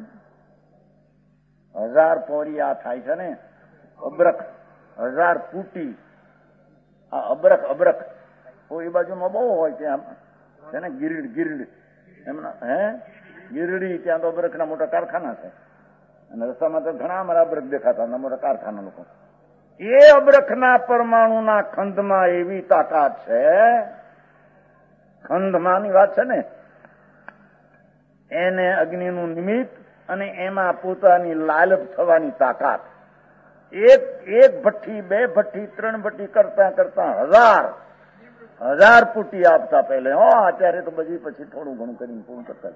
હજાર પોરી આ થાય છે ને, અબરખ હજાર ફૂટી, આ અબરખ અબરખ એ બાજુમાં બહુ હોય ત્યાં છે ને, ગીરડ ગીરડ એમના હે ગીરડી, ત્યાં તો અબરખના મોટા કારખાના છે. અને રસ્તામાં તો ઘણા અમારા અબરખ દેખાતા, મોટા કારખાના લોકો. એ અબરખના પરમાણુના ખંડમાં એવી તાકાત છે, ખંડમાંની વાત છે ને, એને અગ્નિનું નિમિત્ત અને એમાં પોતાની લાલપ થવાની તાકાત. એક એક ભઠ્ઠી, બે ભઠ્ઠી, ત્રણ ભઠ્ઠી કરતા કરતા હજાર હજાર પૂટી આપતા પહેલે. હો અત્યારે તો બધી પછી થોડું ઘણું કરીને પૂરું કરતા.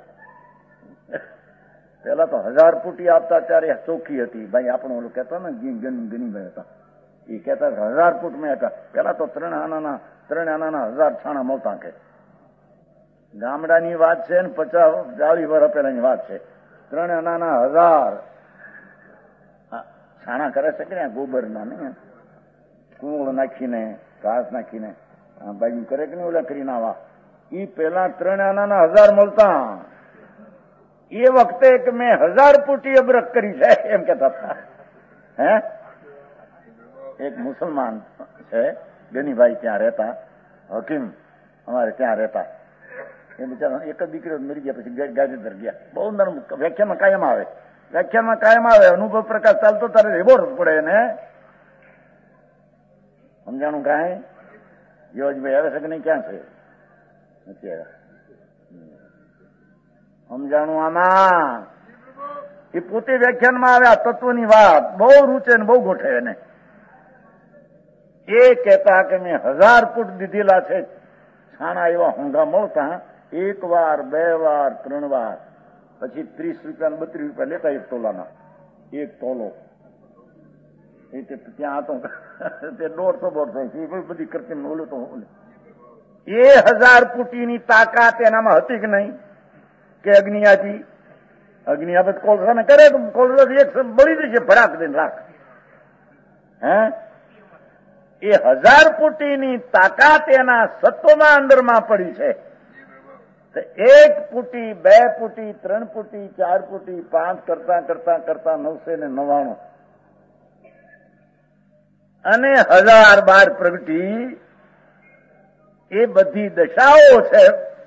પેલા તો હજાર પૂટી આપતા ત્યારે ચોખ્ખી હતી. ભાઈ આપણો ઓલું કહેતા ને ગની ભાઈ હતા, એ કહેતા હજાર ફૂટ મેં હતા. પેલા તો ત્રણ આનાના ત્રણ આનાના હજાર છાણા મળતા. કે ગામડાની વાત છે ને, પચાસ ચાલીસ વર્ષ પહેલાની વાત છે. ત્રણ આનાના હજાર છાણા કરે છે કે ગોબરના ને, કુંવળ નાખીને ઘાસ નાખીને બાજુ કરે કે નહીં, ઓલા કરીને આવા. એ પેલા ત્રણ આનાના હજાર મળતા. એ વખતે કે મેં હજાર ફૂટી અબરખ કરી છે એમ કેતા હતા. હે એક મુસલમાન છે, ગનીભાઈ ત્યાં રહેતા, હકીમ અમારે ત્યાં રહેતા. એ બિચારા એક જ દીકરીઓ મરી ગયા, પછી ગાંધીનગર ગયા. બહુ નરમ, વ્યાખ્યામાં કાયમ આવે, વ્યાખ્યામાં કાયમ આવે. અનુભવ પ્રકાશ ચાલતો તારે રેબો પડે ને. સમજાણું કાંઈ? યોજભાઈ આવે છે કે નહીં? ક્યાં છે? નથી આવ્યા. સમજાણું આમાં? એ પોતે વ્યાખ્યાનમાં આવ્યા તત્વની વાત બહુ રૂચે ને બહુ ગોઠે એને. એ કહેતા કે મેં હજાર ફૂટ દીધેલા છે, છાણા એવા હોંઘા મળતા, એક વાર, બે વાર, ત્રણ વાર, પછી ત્રીસ રૂપિયા બત્રીસ રૂપિયા લેતા એક તોલાના, એક તોલો. એ ત્યાં હતો તે દોઢસો દોઢસો બધી કરતી ઓલું તો એ હજાર ફૂટીની તાકાત એનામાં હતી કે નહીં? કે અગ્નિયાથી અગ્નિયાબત કોલસા ને કરે તો કોલસા એક બળી જશે ભડાક દઈને રાખ. હે એ હજાર ફૂટીની તાકાત એના સત્વમાં અંદરમાં પડી છે. એક ફૂટી, બે ફૂટી, ત્રણ ફૂટી, ચાર ફૂટી, પાંચ કરતા કરતા કરતા નવસે ને નવાણું અને હજાર બાર પ્રગટી, એ બધી દશાઓ છે.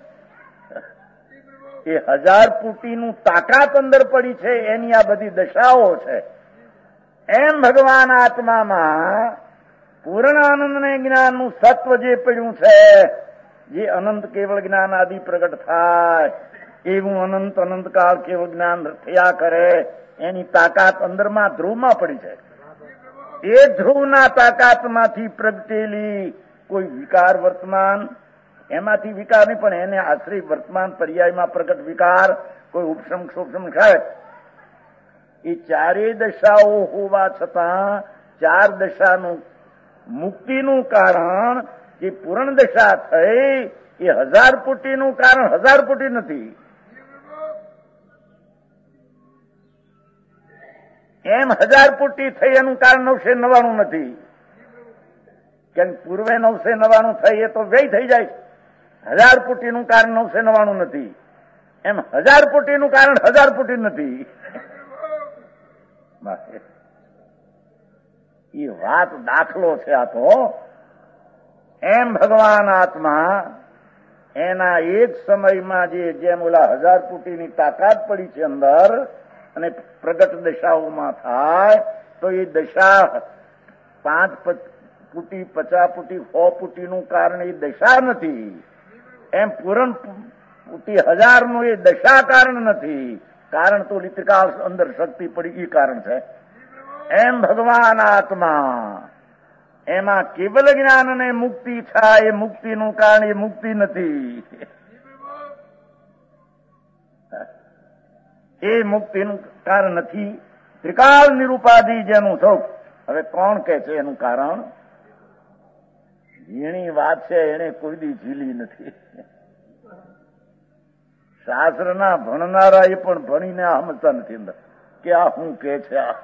એ હજાર ફૂટીનું તાકાત અંદર પડી છે, એની આ બધી દશાઓ છે. એમ ભગવાન આત્મામાં પૂર્ણ આનંદ ને જ્ઞાનનું સત્વ જે પડ્યું છે, જે અનંત કેવળ જ્ઞાન આદિ પ્રગટ થાય એવું અનંત અનંત કાળ કેવળ જ્ઞાન થયા કરે, એની તાકાત અંદરમાં ધ્રુવમાં પડી છે. એ ધ્રુવના તાકાતમાંથી પ્રગટેલી કોઈ વિકાર વર્તમાન, એમાંથી વિકાર નહીં પણ એને આશ્રિત વર્તમાન પર્યાયમાં પ્રગટ વિકાર, કોઈ ઉપશમ ક્ષોભમ થાય, એ ચારેય દશાઓ હોવા છતાં ચાર દશાનું મુક્તિનું કારણ જે પૂર્ણ દશા થઈ, એ હજાર ફૂટીનું કારણ હજાર ફૂટી નથી. એમ હજાર ફૂટી થઈ એનું કારણ નવસે નવાણું નથી. કેમ પૂર્વે નવસે નવાણું થઈ એ તો વ્યય થઈ જાય. હજાર ફૂટીનું કારણ નવસે નવાણું નથી. એમ હજાર ફૂટીનું કારણ હજાર ફૂટી નથી. એ વાત દાખલો છે આ તો. એમ ભગવાન આત્મા એના એક સમયમાં જે જેમ ઓલા હજાર ફૂટીની તાકાત પડી છે અંદર, અને પ્રગટ દશાઓમાં થાય તો એ દશા પાંચ ફૂટી, પચાસ ફૂટી, સો ફૂટીનું કારણ એ દશા નથી. એમ પૂરણ ફૂટી હજારનું એ દશા કારણ નથી. કારણ તો ત્રિકાળ અંદર શક્તિ પડી એ કારણ છે. એમ ભગવાન આત્મા એમાં કેવલ જ્ઞાન અને મુક્તિ થાય, એ મુક્તિનું કારણ એ મુક્તિ નથી. એ મુક્તિનું કારણ નથી. ત્રિકાળ નિરૂપાધિ જેનું સૌ. હવે કોણ કે છે એનું કારણ? જેની વાત છે એને કોઈ દી ઝીલી નથી. શાસ્ત્રના ભણનારા એ પણ ભણીને સમજતા નથી અંદર કે આ શું કે છે. આ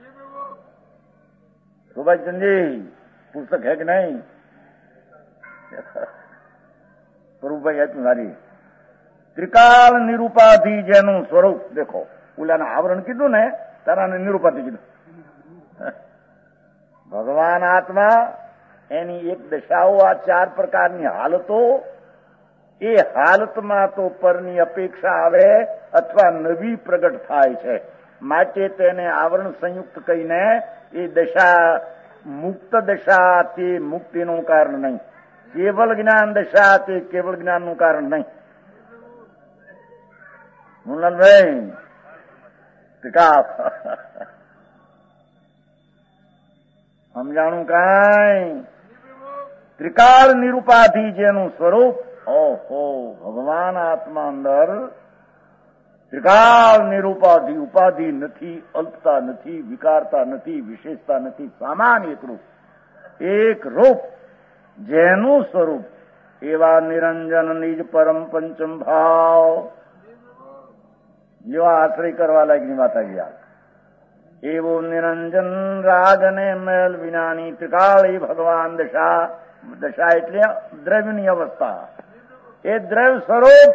સુભાષચંદજી પુસ્તક હે કે નહીં? સ્વરૂપભાઈ આપ્યું મારી. ત્રિકાળ નિરૂપાધિ જેનું સ્વરૂપ દેખો. ઓલાના આવરણ કીધું ને, તારાને નિરૂપાધિ કીધું. ભગવાન આત્મા એની એક દશાઓ, આ ચાર પ્રકારની હાલતો, એ હાલતમાં તો પરની અપેક્ષા આવે અથવા નવી પ્રગટ થાય છે. માટે તેને આવરણ સંયુક્ત કહીને એ દશા મુક્ત દશા તે મુક્તિનું કારણ નહીં. કેવલ જ્ઞાન દશા તે કેવળ જ્ઞાનનું કારણ નહીં. મુનલભાઈ વિકાસ સમજાણું કાંઈ? ત્રિકાળ નિરૂપાધિ જેનું સ્વરૂપ, ઓહો ભગવાન આત્મા અંદર ત્રિકાળ નિરૂપાધિ, ઉપાધિ નથી, અલ્પતા નથી, વિકારતા નથી, વિશેષતા નથી, સામાન્ય એક રૂપ, એક રૂપ જેનું સ્વરૂપ એવા નિરંજન નિજ પરમ પંચમ ભાવ જેવા આશ્રય કરવા લાગીની વાત આવી. એવો નિરંજન રાગ અને મેલ વિનાની ત્રિકાળી ભગવાન દશા. દશા એટલે દ્રવ્યની અવસ્થા. એ દ્રવ્ય સ્વરૂપ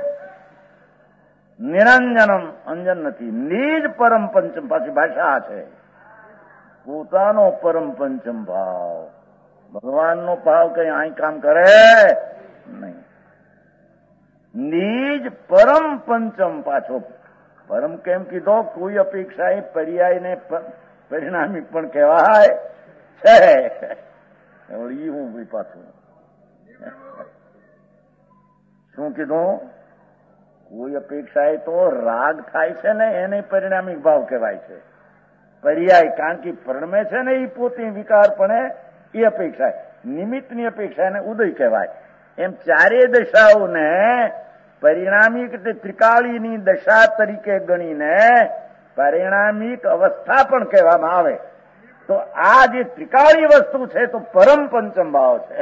નિરંજનમ, અંજન નથી. નિજ પરમ પંચમ, પાછી ભાષા છે. પોતાનો પરમ પંચમ ભાવ. ભગવાનનો ભાવ કઈ અહીં કામ કરે નહીં. નિજ પરમ પંચમ. પાછો પરમ કેમ કીધો? કોઈ અપેક્ષા એ પર્યાયને પરિણામી પણ કહેવાય છે. ઈ હું પાછું શું કીધું? કોઈ અપેક્ષા તો રાગ થાય છે ને એને પરિણામિક ભાવ કહેવાય છે. પર્યાય, કારણ કે પરણમે છે ને એ પોતે વિકાર પણ એ અપેક્ષા, નિમિત્તની અપેક્ષા એને ઉદય કહેવાય. એમ ચારે દશાઓને પરિણામિક એટલે ત્રિકાળીની દશા તરીકે ગણીને પરિણામિક અવસ્થા પણ કહેવામાં આવે. તો આ જે ત્રિકાળી વસ્તુ છે તો પરમ પંચમ ભાવ છે.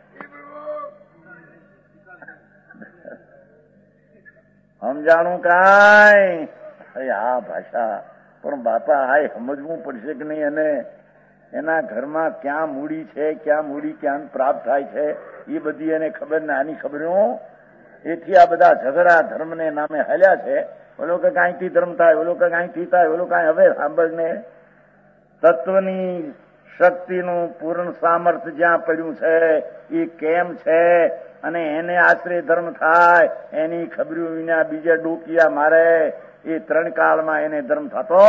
સમજાણું કાંઈ? આ ભાષા પણ બાપા આ સમજવું પડશે કે નહીં, અને એના ઘરમાં ક્યાં મૂડી છે, ક્યાં મૂડી ક્યાં પ્રાપ્ત થાય છે એ બધી એને ખબર ને આની ખબર. એથી આ બધા ઝઘડા ધર્મને નામે હાલ્યા છે. ઓલો કે કાંઈથી ધર્મ થાય, ઓલો કે કાંઈથી થાય, ઓલો કાંઈ. હવે સાંભળને, તત્વની શક્તિનું પૂર્ણ સામર્થ્ય જ્યાં પડ્યું છે એ કેમ છે અને એને આશરે ધર્મ થાય એની ખબર્યું વિના બીજે ડોકિયા મારે એ ત્રણ કાળમાં એને ધર્મ થતો.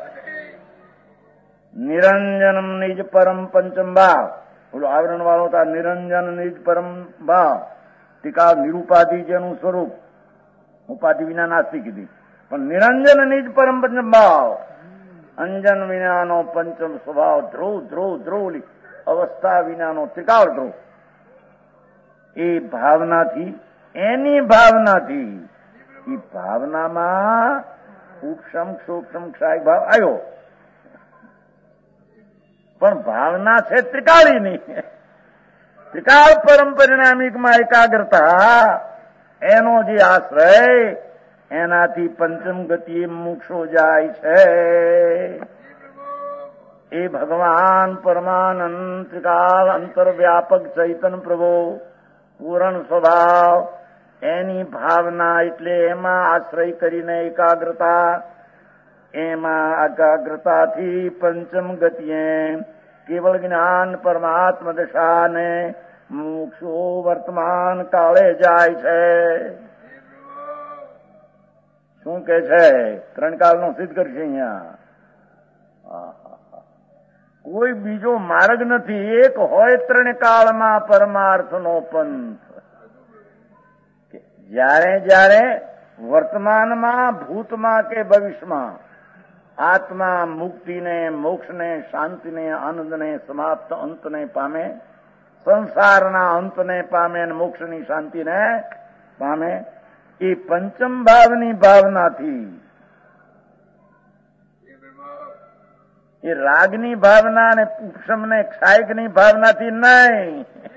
નિરંજનમ નિજ પરમ પંચમ ભાવ, ઓલો આવરણ વાળો હતા નિરંજન નિજ પરમ ભાવ. ટીકા નિરુપાધિ જેનું સ્વરૂપ, ઉપાધિ વિના નાસ્તી કીધી, પણ નિરંજન નિજ પરમ પંચમ ભાવ, અંજન વિનાનો પંચમ સ્વભાવ, ધ્રુવ ધ્રુવ ધ્રુવલી અવસ્થા વિનાનો ત્રિકાળ ધ્રુવ. એ ભાવનાથી, એની ભાવનાથી, એ ભાવનામાં ઉપશમ સૂક્ષ્મ ક્ષાય ભાવ આવ્યો. પણ ભાવના છે ત્રિકાળીની. ત્રિકાળ પરમ પરિણામિકમાં એકાગ્રતા, એનો જે આશ્રય, એનાથી પંચમ ગતિએ મોક્ષો જાય છે. એ ભગવાન પરમાનંદ ત્રિકાળ અંતરવ્યાપક ચૈતન્ય પ્રભુ પૂરણ સ્વભાવ, એની ભાવના એટલે એમાં આશ્રય કરીને એકાગ્રતા, એમાં એકાગ્રતાથી પંચમ ગતિએ કેવળ જ્ઞાન પરમાત્મ દશાને મોક્ષો વર્તમાન કાળે જાય છે. શું કે છે? ત્રણ કાળનો સિદ્ધ કરશે અહીંયા. કોઈ બીજો માર્ગ નથી. એક હોય ત્રણ કાળમાં પરમાર્થનો પંથ. જ્યારે જ્યારે વર્તમાનમાં, ભૂતમાં કે ભવિષ્યમાં આત્મા મુક્તિને, મોક્ષને, શાંતિને, આનંદને, સમાપ્ત અંતને પામે, સંસારના અંતને પામે અને મોક્ષની શાંતિને પામે, એ પંચમ ભાવની ભાવનાથી, એ રાગની ભાવના અને ઉપશમ ને ક્ષાયકની ભાવનાથી નહીં.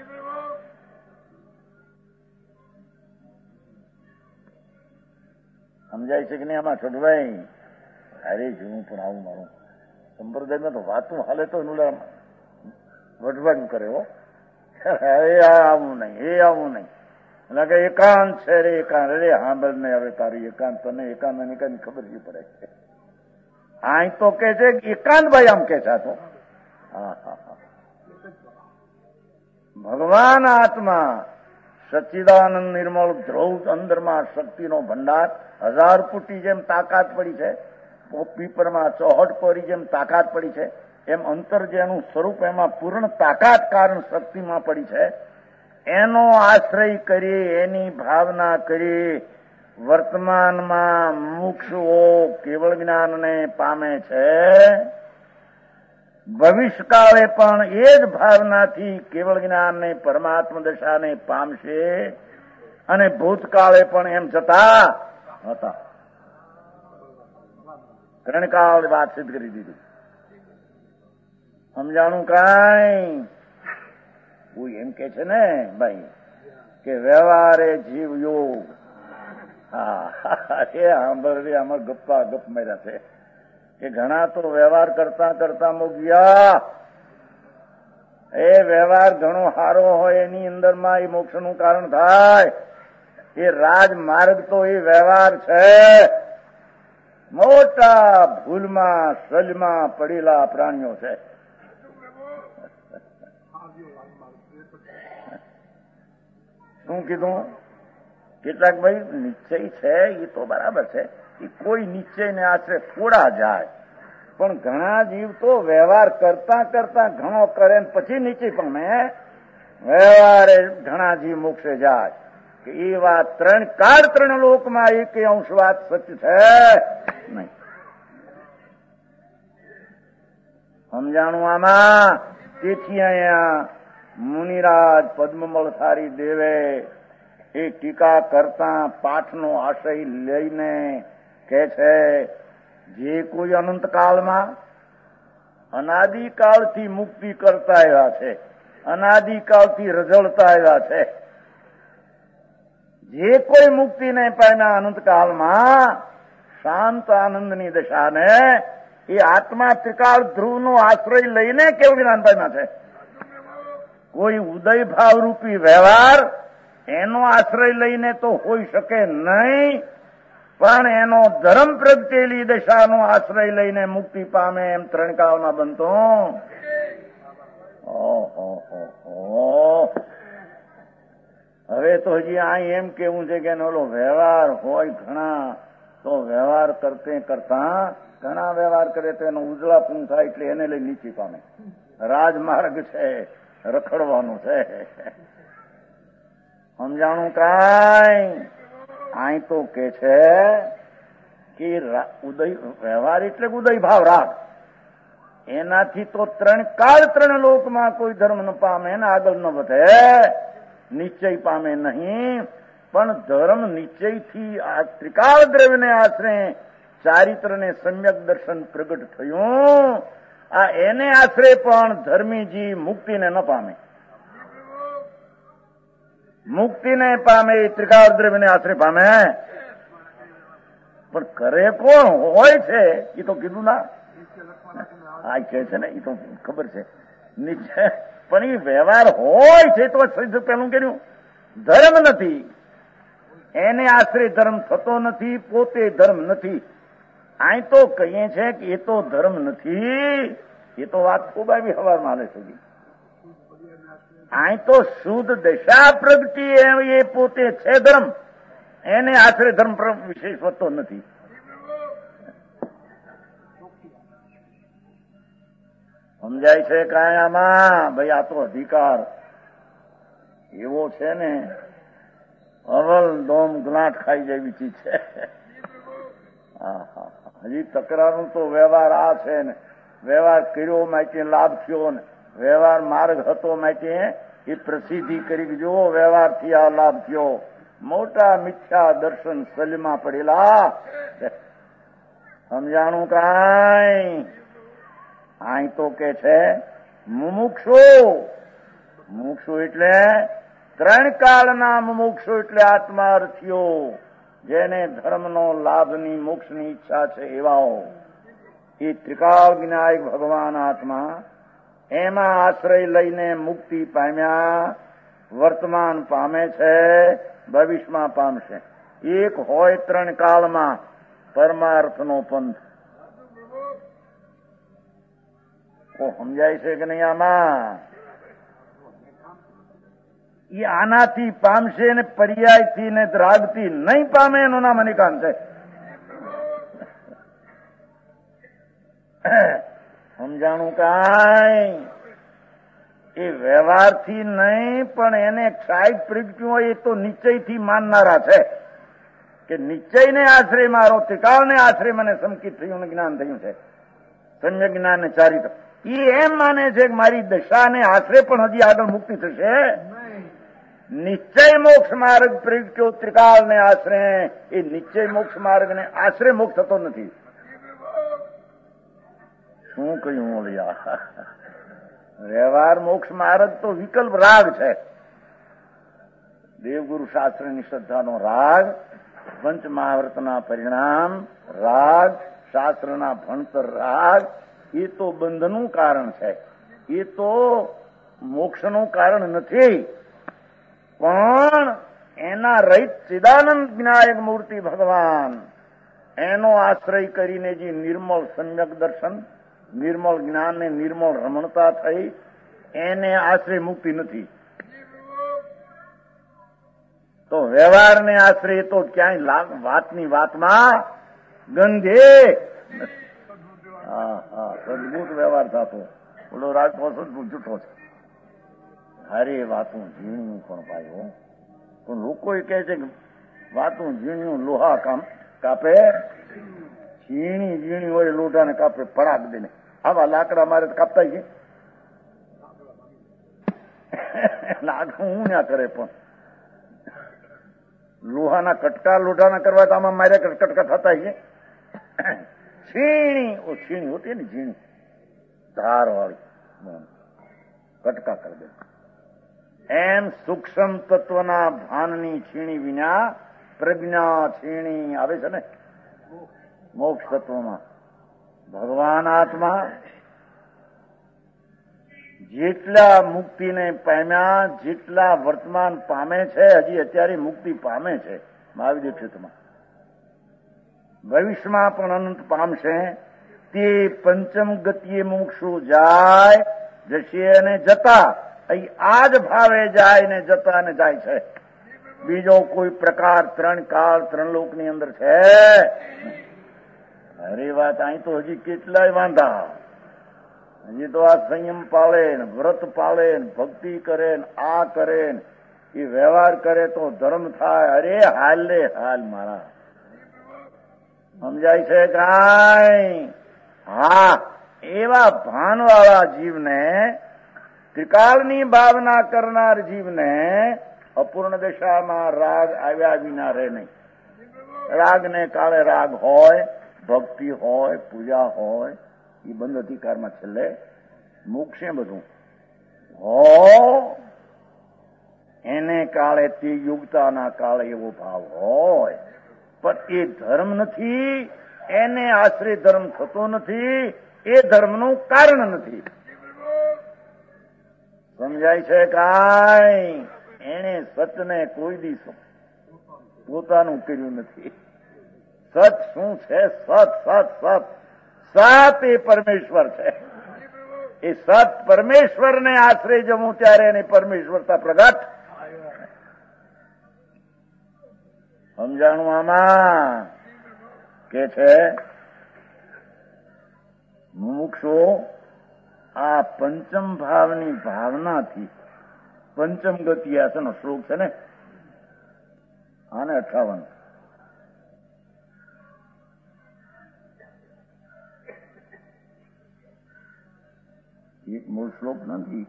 સમજાય છે કે નહીં આમાં છોટભાઈ? અરે જીવું પણ આવું મારું સંપ્રદાયમાં તો વાતું હાલે તો વઢવાનું કરે. હો એ આવું નહીં, એ આવું નહીં. એટલે કે એકાંત છે રે એકાંત. અરે સાંભળ નહીં, હવે તારી એકાંત તને એકાંત અને એકાંત ખબર જ પડે છે. આ તો કે છે એકાંત ભાઈ, આમ કે છે તો હા હા હા ભગવાન આત્મા સચ્ચિદાનંદ નિર્મળ ધ્રુવ અંદરમાં શક્તિનો ભંડાર, હજાર ફૂટની જેમ તાકાત પડી છે, પીપરમાં ચોહટ પડી જેમ તાકાત પડી છે, એમ અંતર જેનું સ્વરૂપ એમાં પૂર્ણ તાકાત કારણ શક્તિમાં પડી છે. એનો આશ્રય કરી, એની ભાવના કરી વર્તમાનમાં મુક્ષો કેવળ જ્ઞાનને પામે છે. ભવિષ્યકાળે પણ એ જ ભાવનાથી કેવળ જ્ઞાનને, પરમાત્મ દશાને પામશે. અને ભૂતકાળે પણ એમ જતા હતા. ત્રણ કાળ વાત સિદ્ધ કરી દીધી. સમજાણું કાંઈ? કોઈ એમ કે છે ને ભાઈ કે વ્યવહારે જીવ યોગ. હા એ સાંભળ, આમાં ગપ્પા ગપ માર્યા છે કે ઘણા તો વ્યવહાર કરતા કરતા મોગ્યા. એ વ્યવહાર ઘણો સારો હોય, એની અંદરમાં એ મોક્ષનું કારણ થાય. એ રાજમાર્ગ તો એ વ્યવહાર છે. મોટા ભૂલમાં સલમાં પડેલા પ્રાણીઓ છે. શું કીધું? કેટલાક ભાઈ નિશ્ચય છે એ તો બરાબર છે, એ કોઈ નિશ્ચયને આશરે થોડા જાય, પણ ઘણા જીવ તો વ્યવહાર કરતા કરતા ઘણો કરે પછી નિશ્ચય પામે. વ્યવહારે ઘણા જીવ મોક્ષે જાય. કે એ વાત ત્રણ કાળ ત્રણ લોકમાં એક અંશ વાત સત્ય છે નહીં. સમજાણું આમાં? તેથી અહીંયા મુનિરાજ પદ્મમલસારી દેવે એ ટીકા કરતા પાઠનો આશય લઈને કે છે, જે કોઈ અનંતકાળમાં અનાદિકાળથી મુક્તિ કરતા આવ્યા છે, અનાદિકાળથી રઝળતા આવ્યા છે, જે કોઈ મુક્તિને પામ્યા અનંતકાળમાં શાંત આનંદની દશાને એ આત્મા ત્રિકાળ ધ્રુવનો આશ્રય લઈને કેવું જ્ઞાન પામ્યા છે. કોઈ ઉદય ભાવ રૂપી વ્યવહાર એનો આશ્રય લઈને તો હોઈ શકે નહીં, પણ એનો ધર્મ પ્રગટેલી દશાનો આશ્રય લઈને મુક્તિ પામે એમ ત્રણ કાળમાં બનતો. હવે તો હજી આ એમ કેવું છે કે ઓલો વ્યવહાર હોય ઘણા, તો વ્યવહાર કરતે કરતા ઘણા વ્યવહાર કરે તો એનો ઉજળા પૂન થાય એટલે એને લઈ નીચે પામે. રાજમાર્ગ છે, રખડવાનું છે. સમજાણું કાંઈ? અહીં તો કે છે કે ઉદય વ્યવહાર એટલે ઉદય ભાવ રાગ, એનાથી તો ત્રણ કાળ ત્રણ લોકમાં કોઈ ધર્મ ન પામે ને આગળ ન વધે, નિશ્ચય પામે નહીં. પણ ધર્મ નિશ્ચયથી આ ત્રિકાળ દ્રવ્યને આશરે ચારિત્રને સમ્યક દર્શન પ્રગટ થયું, આ એને આશરે પણ ધર્મીજી મુક્તિને ન પામે. મુક્તિને પામે એ ત્રિકાળ દ્રવ્યને આશરે પામે. પણ કરે કોણ હોય છે એ તો કીધું ના, આ કહે છે ને એ તો ખબર છે નીચે. પણ એ વ્યવહાર હોય છે તો પેલું કર્યું ધર્મ નથી, એને આશરે ધર્મ થતો નથી, પોતે ધર્મ નથી. અહીં તો કહીએ છે કે એ તો ધર્મ નથી. એ તો વાત ખૂબ આવી હવારમાં હાલે છે. અહીં તો શુદ્ધ દશા પ્રગટી એ પોતે છે ધર્મ, એને આશરે ધર્મ વિશેષ વધતો નથી. સમજાય છે કાંઈ આમાં? ભાઈ આ તો અધિકાર એવો છે ને, અવલ દોમ ગ્લાટ ખાઈ જેવી ચીજ છે. હજી તકરારનું તો વ્યવહાર આ છે ને, વ્યવહાર કર્યો માટે લાભ થયો ને, વ્યવહાર માર્ગ હતો માટે એ પ્રસિદ્ધિ કરી જો વ્યવહારથી આ લાભ થયો. મોટા મિથ્યા દર્શન સલમાં પડેલા. સમજાણું કાંઈ? અહીં તો કે છે મુમુક્ષુ. મુમુક્ષુ એટલે ત્રણ કાળના મુમુક્ષુ એટલે આત્મા અર્થીઓ, જેને ધર્મનો લાભની મોક્ષની ઈચ્છા છે એવાઓ. એ ત્રિકાળ વિનાયક ભગવાન આત્મા એમાં આશ્રય લઈને મુક્તિ પામ્યા, વર્તમાન પામે છે, ભવિષ્યમાં પામશે. એક હોય ત્રણ કાળમાં પરમાર્થનો પંથ. સમજાય છે કે નહીં આમાં? એ આનાથી પામશે ને પર્યાયથી ને રાગથી નહીં પામે એનું નામ અનિકાંત છે. સમજાણું કાંઈ? એ વ્યવહારથી નહીં પણ એને ક્ષાય પ્રગટ્યું હોય એ તો નિશ્ચયથી માનનારા છે કે નિશ્ચયને આશ્રય મારો, ત્રિકાળને આશ્રય મને સંકિત થયું ને જ્ઞાન થયું છે, સમ્યક જ્ઞાન ને ચારિત્ર. એ એમ માને છે કે મારી દશાને આશ્રય પણ હજી આગળ મુક્તિ થશે. નિશ્ચય મોક્ષ માર્ગ પ્રગટ્યો ત્રિકાળને આશ્રય, એ નિશ્ચય મોક્ષ માર્ગને આશ્રય મોક્ષ થતો નથી. શું કહ્યું ઓલિયા? વ્યવહાર મોક્ષ માર્ગ તો વિકલ્પ રાગ છે. દેવગુરુ શાસ્ત્રની શ્રદ્ધાનો રાગ, પંચ મહાવ્રતના પરિણામ રાગ, શાસ્ત્રના ભણતર રાગ, એ તો બંધનું કારણ છે. એ તો મોક્ષનું કારણ નથી. પણ એના રહિત ચિદાનંદ વિનાયક મૂર્તિ ભગવાન, એનો આશ્રય કરીને જે નિર્મળ સમ્યક દર્શન, નિર્મળ જ્ઞાન ને નિર્મળ રમણતા થઈ, એને આશ્રય મુક્તિ નથી. તો વ્યવહારને આશ્રય તો ક્યાંય વાતની વાતમાં ગંધે. હા હા સદભૂત વ્યવહાર થતો. બોલો રાજકો સદભૂત જૂઠો છે. હારે વાતું ઝીણું પણ પાયો. પણ લોકો એ કહે છે કે વાતું ઝીણ્યું લોહા કામ કાપે, ઝીણી ઝીણી હોય લોઢાને કાપે પડાક દઈને. આવા લાકડા મારે કાપતા છે લાકડું હું ના કરે, પણ લોહાના કટકા લોઢાના કરવા તો આમાં મારે કટકા થતા છે. છીણી ઓ છીણી હોતી ને ઝીણી ધાર વાળી કટકા કરી દે. એમ સૂક્ષ્મ તત્વના ભાનની છીણી વિના પ્રજ્ઞા છીણી આવે છે ને મોક્ષ તત્વમાં. ભગવાન આત્મા જેટલા મુક્તિને પામ્યા, જેટલા વર્તમાન પામે છે, હજી અત્યારે મુક્તિ પામે છે મહાવીર ક્ષેત્રમાં, ભવિષ્યમાં પણ અનંત પામશે. તે પંચમ ગતિએ મુક્ષુ જાય જશે અને જતા અહીં આ જ ભાવે જાય ને જતા ને જાય છે. બીજો કોઈ પ્રકાર ત્રણ કાળ ત્રણ લોકની અંદર છે? અરે વાત અહીં તો હજી કેટલાય વાંધા. હજી તો આ સંયમ પાળે ને વ્રત પાળે ને ભક્તિ કરે ને આ કરે ને એ વ્યવહાર કરે તો ધર્મ થાય. અરે હાલ લે હાલ મારા, સમજાય છે કાંઈ? હા, એવા ભાનવાળા જીવને, ત્રિકાળની ભાવના કરનાર જીવને અપૂર્ણ દશામાં રાગ આવ્યા વિના રહે નહીં. રાગને કાળે રાગ હોય, ભક્તિ હોય, પૂજા હોય, એ બંધ અધિકારમાં છેલ્લે મૂકશે બધું. હો એને કાળે તે યુગતાના કાળે એવો ભાવ હોય, પણ એ ધર્મ નથી, એને આશ્રય ધર્મ થતો નથી, એ ધર્મનું કારણ નથી. સમજાય છે કાંઈ? એને સતને કોઈ દિવસ પોતાનું કર્યું નથી. સત શું છે? સત સત સત સત એ પરમેશ્વર છે. એ સત પરમેશ્વરને આશ્રય જમું ત્યારે એની પરમેશ્વરતા પ્રગટ. સમજાણું આમાં કે છે મુમુક્ષુ આ પંચમ ભાવની ભાવનાથી પંચમ ગતિ આસનો શ્લોક છે ને, આને અઠાવન એક મૂળ શ્લોક નથી,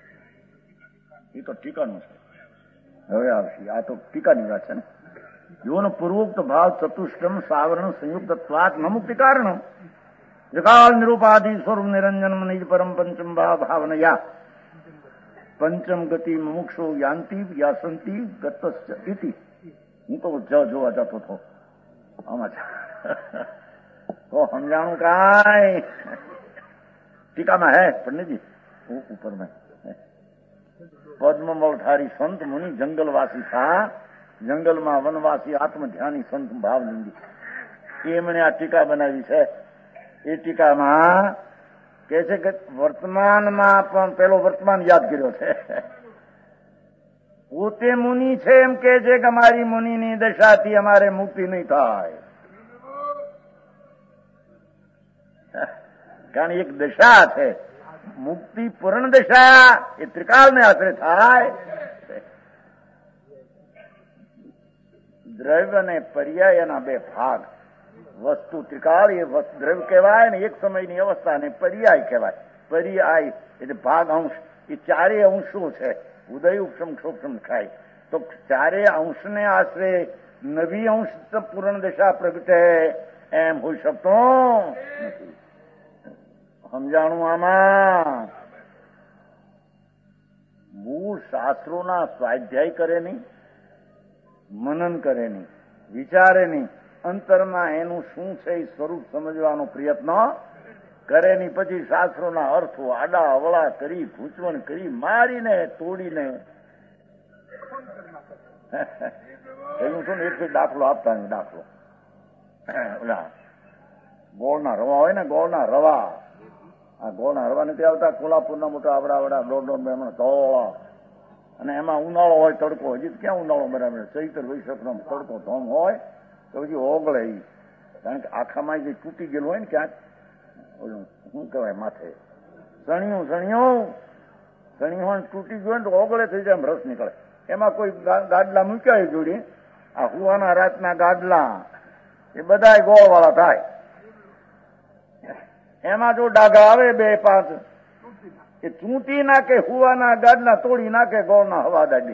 એ તો ટીકાનું છે. હવે આવશે. આ તો ટીકાની વાત છે ને. યોન પૂર્વોક્ત ભાવ ચતુષ્ટમ સાવરણ સંયુક્તત્વાત ન મુક્તિ કારણ વિકાલ નિરૂપાધિ સ્વરૂપ નિરંજન નિજ પરમ પંચમ ભાવ ભાવનયા પંચમ ગતિ મુમુક્ષો યાંતિ યાસંતિ ગતશ્ચ ઇતિ. હું તો જોવા જતો હતો આમાં તો સમજાણું કાંઈ? ટીકામાં હે પંડિતજી ઉપર में પદ્મમલ ધારી સંત મુનિ જંગલવાસી થા, જંગલમાં વનવાસી આત્મ ધ્યાની સંત ભાવ નિંદી. એમણે આ ટીકા બનાવી છે. એ ટીકામાં કે છે કે વર્તમાનમાં પણ પેલો વર્તમાન યાદ કર્યો છે. પોતે મુનિ છે એમ કે છે કે અમારી મુનિની દશાથી અમારે મુક્તિ નહીં થાય. કારણ એક દશા છે મુક્તિ, પૂર્ણ દશા એ ત્રિકાળને આશ્રય થાય. દ્રવ્ય અને પર્યાય એના બે ભાગ. વસ્તુ ત્રિકાળ એ દ્રવ્ય કહેવાય ને એક સમયની અવસ્થા ને પર્યાય કહેવાય. પર્યાય એટલે ભાગ અંશ. એ ચારેય અંશો છે. ઉદય ઉપશમ ક્ષોક્ષમ ખાય તો ચારેય અંશને આશરે નવી અંશ પૂર્ણ દશા પ્રગટે એમ હોઈ શકતો નથી. સમજાણું આમાં? મૂળ શાસ્ત્રોના સ્વાધ્યાય કરે નહીં, મનન કરે નહીં, વિચારે નહીં, અંતરમાં એનું શું છે એ સ્વરૂપ સમજવાનો પ્રયત્ન કરે નહીં. પછી શાસ્ત્રોના અર્થો આડા અવળા કરી ભૂચવણ કરી મારીને તોડીને એનું શું એક દાખલો આપતા નહીં. દાખલો ઓલા ગોળના રવા હોય ને, ગોળના રવા, આ ગોળના રવા નથી આવતા કોલ્હાપુરના મોટા આવડા આવડા દોઢ દોઢ એમાં ધોળા, અને એમાં ઉનાળો હોય તડકો. હજી ક્યાં ઉનાળો બરાબર? ચૈતર વૈશાખનો તડકો ધોમ હોય તો હજી ઓગળે. કારણ કે આખામાં જે તૂટી ગયેલું હોય ને ક્યાંક ઓલું શું કહેવાય માથે સણિયું સણિયું સણિયું હોય તૂટી ગયું તો ઓગળે થઈ જાય, રસ નીકળે. એમાં કોઈ ગાડલા મૂક્યા જોડે, આ હુવાના રાતના ગાડલા એ બધા ગોળ વાળા થાય. એમાં જો ડાઘા આવે બે પાંચ એ ચૂંટી નાખે, હુવાના ગાડલા તોડી નાખે, ગોળના હવા દાડી.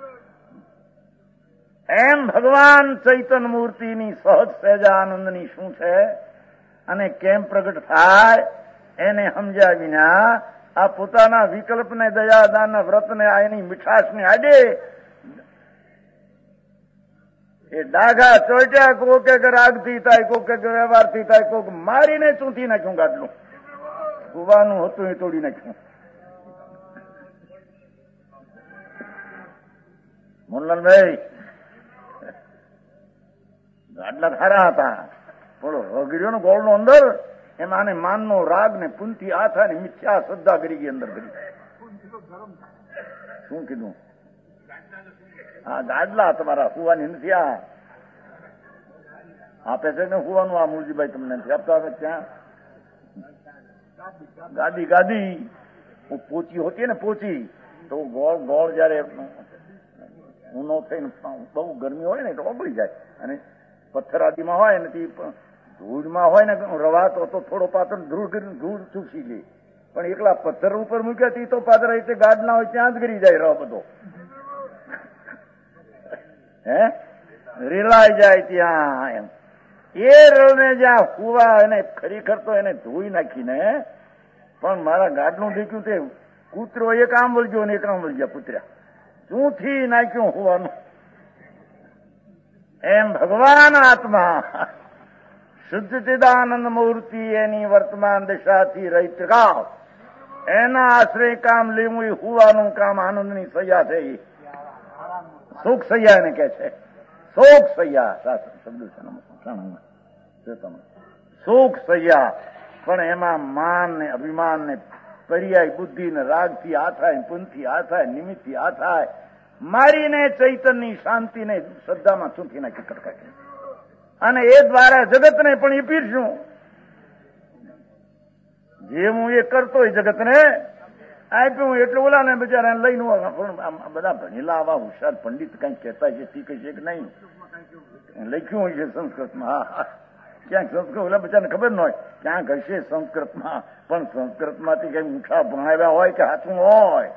એમ ભગવાન ચૈતન મૂર્તિની સહજ સહેજાનંદની શું છે અને કેમ પ્રગટ થાય એને સમજ્યા વિના આ પોતાના વિકલ્પને, દયાદાનના વ્રતને, એની મીઠાશને આડે એ ડાઘા ચોટ્યા. કોકે રાગથી થાય, કોકે વ્યવહારથી થાય, કોક મારીને ચૂંટી નાખ્યું ગાડલું. કુવાનું હતું એ તોડી નાખ્યું. મોહનલાલભાઈ ગાડલા સારા હતા, પણ રગડ્યો ને ગોળ નો અંદર એમાં આને માનનો રાગ ને પુંથી આ થાય ને મિથ્યા શ્રદ્ધા કરી ગઈ અંદર કરી. શું કીધું? હા ગાડલા તમારા હુવાની નથી. આ આપે છે ને હુવાનું આ મૂળજીભાઈ તમને નથી આપતા. હવે ત્યાં ગાદી ગાદી પોચી હોતી ને પોચી તો ગોળ ગોળ જયારે ઊનો થઈને બહુ ગરમી હોય ને તો ઓગળી જાય, અને પથ્થર આદિમાં હોય ને ધૂળમાં હોય ને રવા તો થોડો પાત્ર ધૂળ ધૂળ ચૂસી લે, પણ એકલા પથ્થર ઉપર મૂક્યા તો પાત્ર રીતે ગાડ ના હોય ત્યાં જ ગરી જાય રવા બધો, હે રેલાઈ જાય ત્યાં. એમ એ રળને જ્યાં કુવા એને ખરેખર તો એને ધોઈ નાખીને, પણ મારા ગાડનું દેખ્યું તે કૂતરો એક આમ વળગ્યો ને એક આમ વળગ્યા કૂતર્યા, જૂથી નાખ્યું હોવાનું. એમ ભગવાન આત્મા શુદ્ધ ચિદાનંદ મૂર્તિ એની વર્તમાન દિશાથી રહિત કામ, એના આશ્રય કામ લેવું એ હોવાનું કામ આનંદની સૈયા છે. સુખ સૈયા એને કે છે, શોક સૈયા શાસ્ત્ર શબ્દ છે, સુખ સૈયા. પણ એમાં માન ને અભિમાન ને પર્યાય બુદ્ધિ ને રાગથી આ થાય, પુનથી આ થાય, નિમિત્તથી આ થાય, મારીને ચૈતનની શાંતિને શ્રદ્ધામાં ચૂંટી નાખી કટકાટી, અને એ દ્વારા જગતને પણ એ પીરશું. જે હું એ કરતો હોય જગતને આપ્યું એટલું ઓલા ને બિચારા લઈને બધા ભણેલા આવા હુશાર પંડિત કઈ કહેતા છે ઠીક છે કે નહીં, લખ્યું હોય છે સંસ્કૃતમાં. હા ક્યાંક સંસ્કૃત ઓલા બચારાને ખબર ન હોય, ક્યાંક હશે સંસ્કૃતમાં, પણ સંસ્કૃતમાંથી કઈ ઊંચા ભણાવ્યા હોય કે હાથું હોય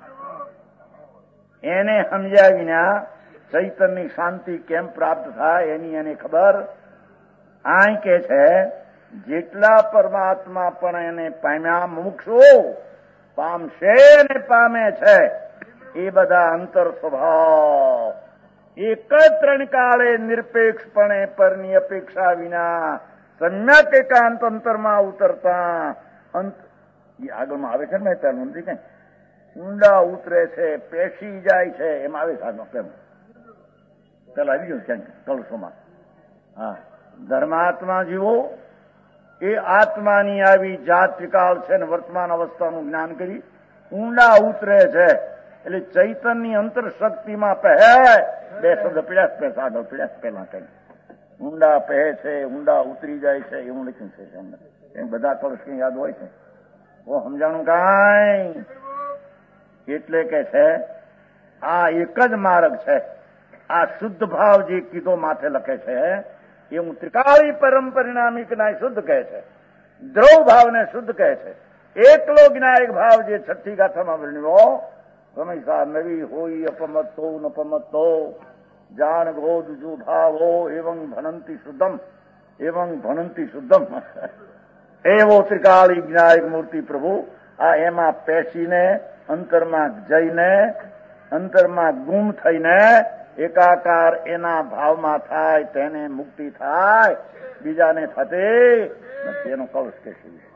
એને સમજ્યા વિના ચૈતનની શાંતિ કેમ પ્રાપ્ત થાય એની એને ખબર. આ કે છે જેટલા પરમાત્મા પણ એને પામ્યા મુમુક્ષુ પામશે ને પામે છે એ બધા અંતર સ્વભાવ એક જ ત્રણ કાળે નિરપેક્ષપણે પરની અપેક્ષા વિના સમ્યક એકાંત અંતરમાં ઉતરતા અંત આગળમાં આવે છે ને ત્યાં નથી કઈ ઊંડા ઉતરે છે, પેશી જાય છે, એમ આવે છે આગળ કેમ પેલા આવી ગયું ક્યાંક કળશોમાં. હા ધર્માત્મા જીવો એ આત્માની આવી જાત ત્રિકાળ છે ને વર્તમાન અવસ્થાનું જ્ઞાન કરી ઊંડા ઉતરે છે. એટલે ચૈતનની અંતર શક્તિમાં પહે બે શબ્દ પીડ્યા પેસ આગળ પીડ્યા પેલા કઈ ઊંડા પહે છે, ઊંડા ઉતરી જાય છે, એવું લખ્યું છે. એમ બધા કળશ કઈ યાદ હોય છે ઓ સમજાણું કાંઈ. એટલે કે છે આ એક જ માર્ગ છે. આ શુદ્ધ ભાવ જે કીધો માથે લખે છે એ હું ત્રિકાળી પરમ પરિણામિક ના શુદ્ધ કહે છે, દ્રવ ભાવને શુદ્ધ કહે છે. એકલો જ્ઞાયક ભાવ જે છઠ્ઠી ગાથામાં વર્ણ્યો હંમેશા નવી હોય અપમત્તો નપમત્તો જાણ ગોદ જુ ભાવો એવં ભણંતી શુદ્ધમ એવં ભણંતી શુદ્ધમ એવો ત્રિકાળી જ્ઞાયક મૂર્તિ પ્રભુ આ એમાં પેશીને અંતરમાં જઈને અંતરમાં ગુમ થઈને એકાકાર એના ભાવમાં થાય તેને મુક્તિ થાય, બીજાને થતી નથી. એનો કળશ કે છે.